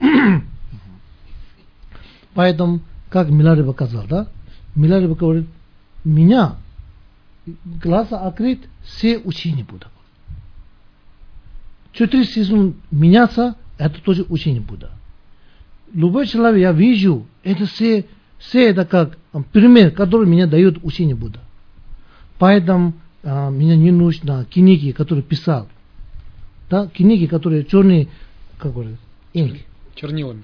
Поэтому, как Миларева сказал, да. Миларева говорит, меня глаза открыть, все учения будут. Четыре сезона меняться, это тоже учение Будда. Любой человек, я вижу, это все Се это как пример, который меня дает учение Будда. Поэтому а, мне не нужно книги, которые писал. Да, книги, которые черные, как говорят, инк. Чернилами.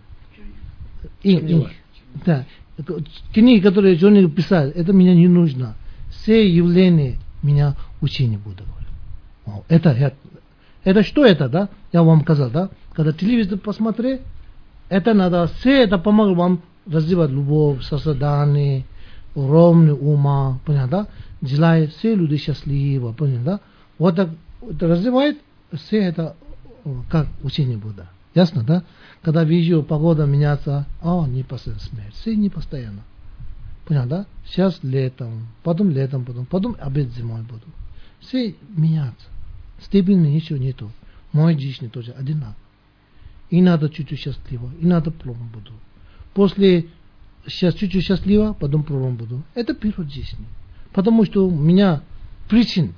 Инк, инк. Да. Книги, которые черные писал, это мне не нужно. Все явления меня учение Будда. Это, это, это что это, да? Я вам сказал, да? Когда телевизор посмотри, это надо, все это помогает вам развивать любовь, сострадание, ровный ума, понятно, да? Желая все люди счастливы, понятно, да? Вот так это развивает, все это как учение Будда. Ясно, да? Когда вижу погода меняется, а, не постоянно смерть, все не постоянно. Понятно, да? Сейчас летом, потом летом, потом, потом опять зимой буду. Все меняются. Стабильно ничего нету. Мой жизнь тоже одинаково. И надо чуть-чуть счастливо, и надо проблем буду. После сейчас чуть-чуть счастливо, потом проблем буду. Это период жизни. Потому что у меня причин,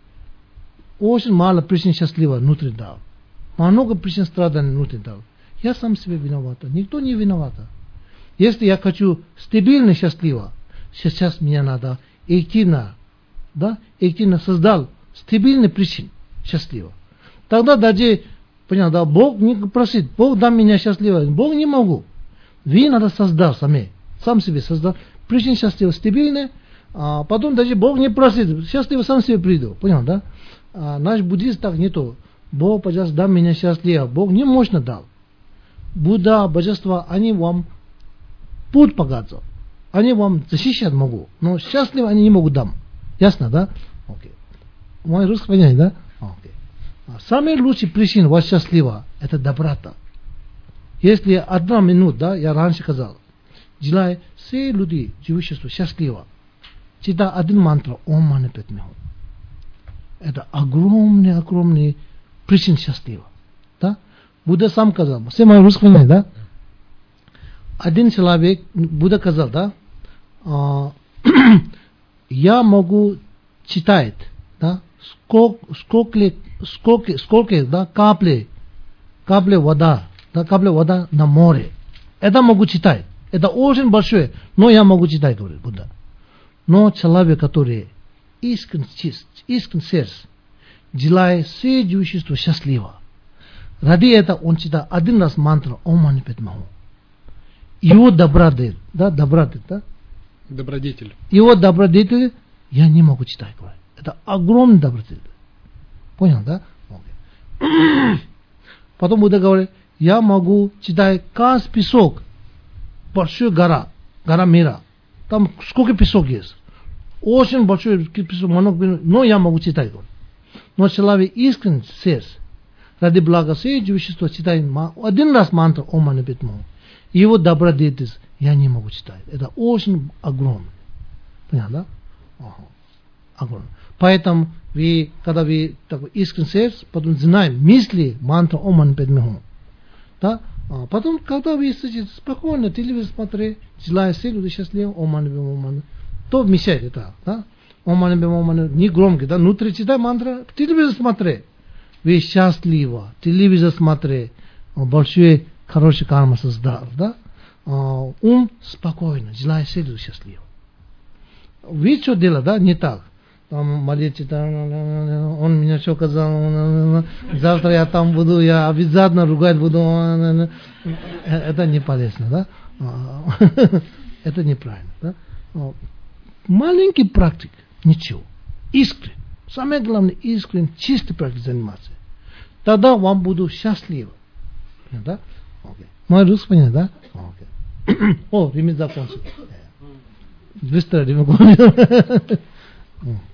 очень мало причин счастливо внутри дал. Много причин страдания внутри дал. Я сам себе виноват. Никто не виноват. Если я хочу стабильно счастливо, сейчас мне надо активно, да, активно создал стабильный причин счастливо. Тогда даже, понятно, да, Бог не просит, Бог дай меня счастливо. Бог не могу. Вы надо создать сами, сам себе создать причин счастливо стабильно, а потом даже Бог не просит, счастливо сам себе приду. Понял, да? А наш буддист так не то. Бог, пожалуйста, дай меня счастливо. Бог не мощно дал. Будда, божество, они вам путь показывают. Они вам защищать могут, но счастливо они не могут дам. Ясно, да? Окей. Мой русский понятен, да? Окей. Самая лучшая причина вас счастлива – это доброта. Если одна минута, да, я раньше сказал, желаю все люди, живущие счастливо, читай один мантра Ом Мани Падме Хум. Это огромный, огромный причина счастлива. Да? Будда сам сказал, все мои русские понятен, да? Один человек, Будда сказал, да, а, я могу читать, да, сколько, сколько, сколько, сколько, да, капли, капли вода, да, капли вода на море. Это могу читать. Это очень большое, но я могу читать, говорит Будда. Но человек, который искренне чист, искренне сердце, желает все живущество счастливо. Ради этого он читает один раз мантру Ом Мани Падме Хум. Его добродетель, да, добродетель, да? Добродетель. Его добродетель я не могу читать, говорит. Это огромный добродетель. Понял, да? Okay. Потом Будда говорит, я могу читать каждый песок, большая гора, гора мира. Там сколько песок есть? Очень большой песок, много, но я могу читать, говорит. Но человек искренне сердце, ради блага всех живущества читает один раз мантру Ом Мани Падме Хум. Его добродетель я не могу читать. Это очень огромно. Понятно, да? Ага. Огромно. Поэтому вы, когда вы такой искренний сердце, потом знаете мысли мантра Ом Мани Падме Хум. Да? А потом, когда вы сидите спокойно, телевизор смотрите, желая все люди счастливы, Ом Мани Падме Хум, то мешает это. Да? Ом Мани Падме Хум не громкий, да? Внутри читай мантра, телевизор смотри. Вы счастливы, телевизор смотри, большой хороший карма создал, да? А, ум спокойно, желая все люди счастливы. Вы что делаете, да? Не так. Там молитесь, он меня что сказал, завтра я там буду, я обязательно ругать буду. Это не полезно, да? Это неправильно, да? Маленький практик, ничего. Искренне. Самое главное, искренне, чистый практик заниматься. Тогда вам буду счастливы. Да? Okay. Мой русский понятно, да? Okay. О, ремонт закончился. Быстро ремонт.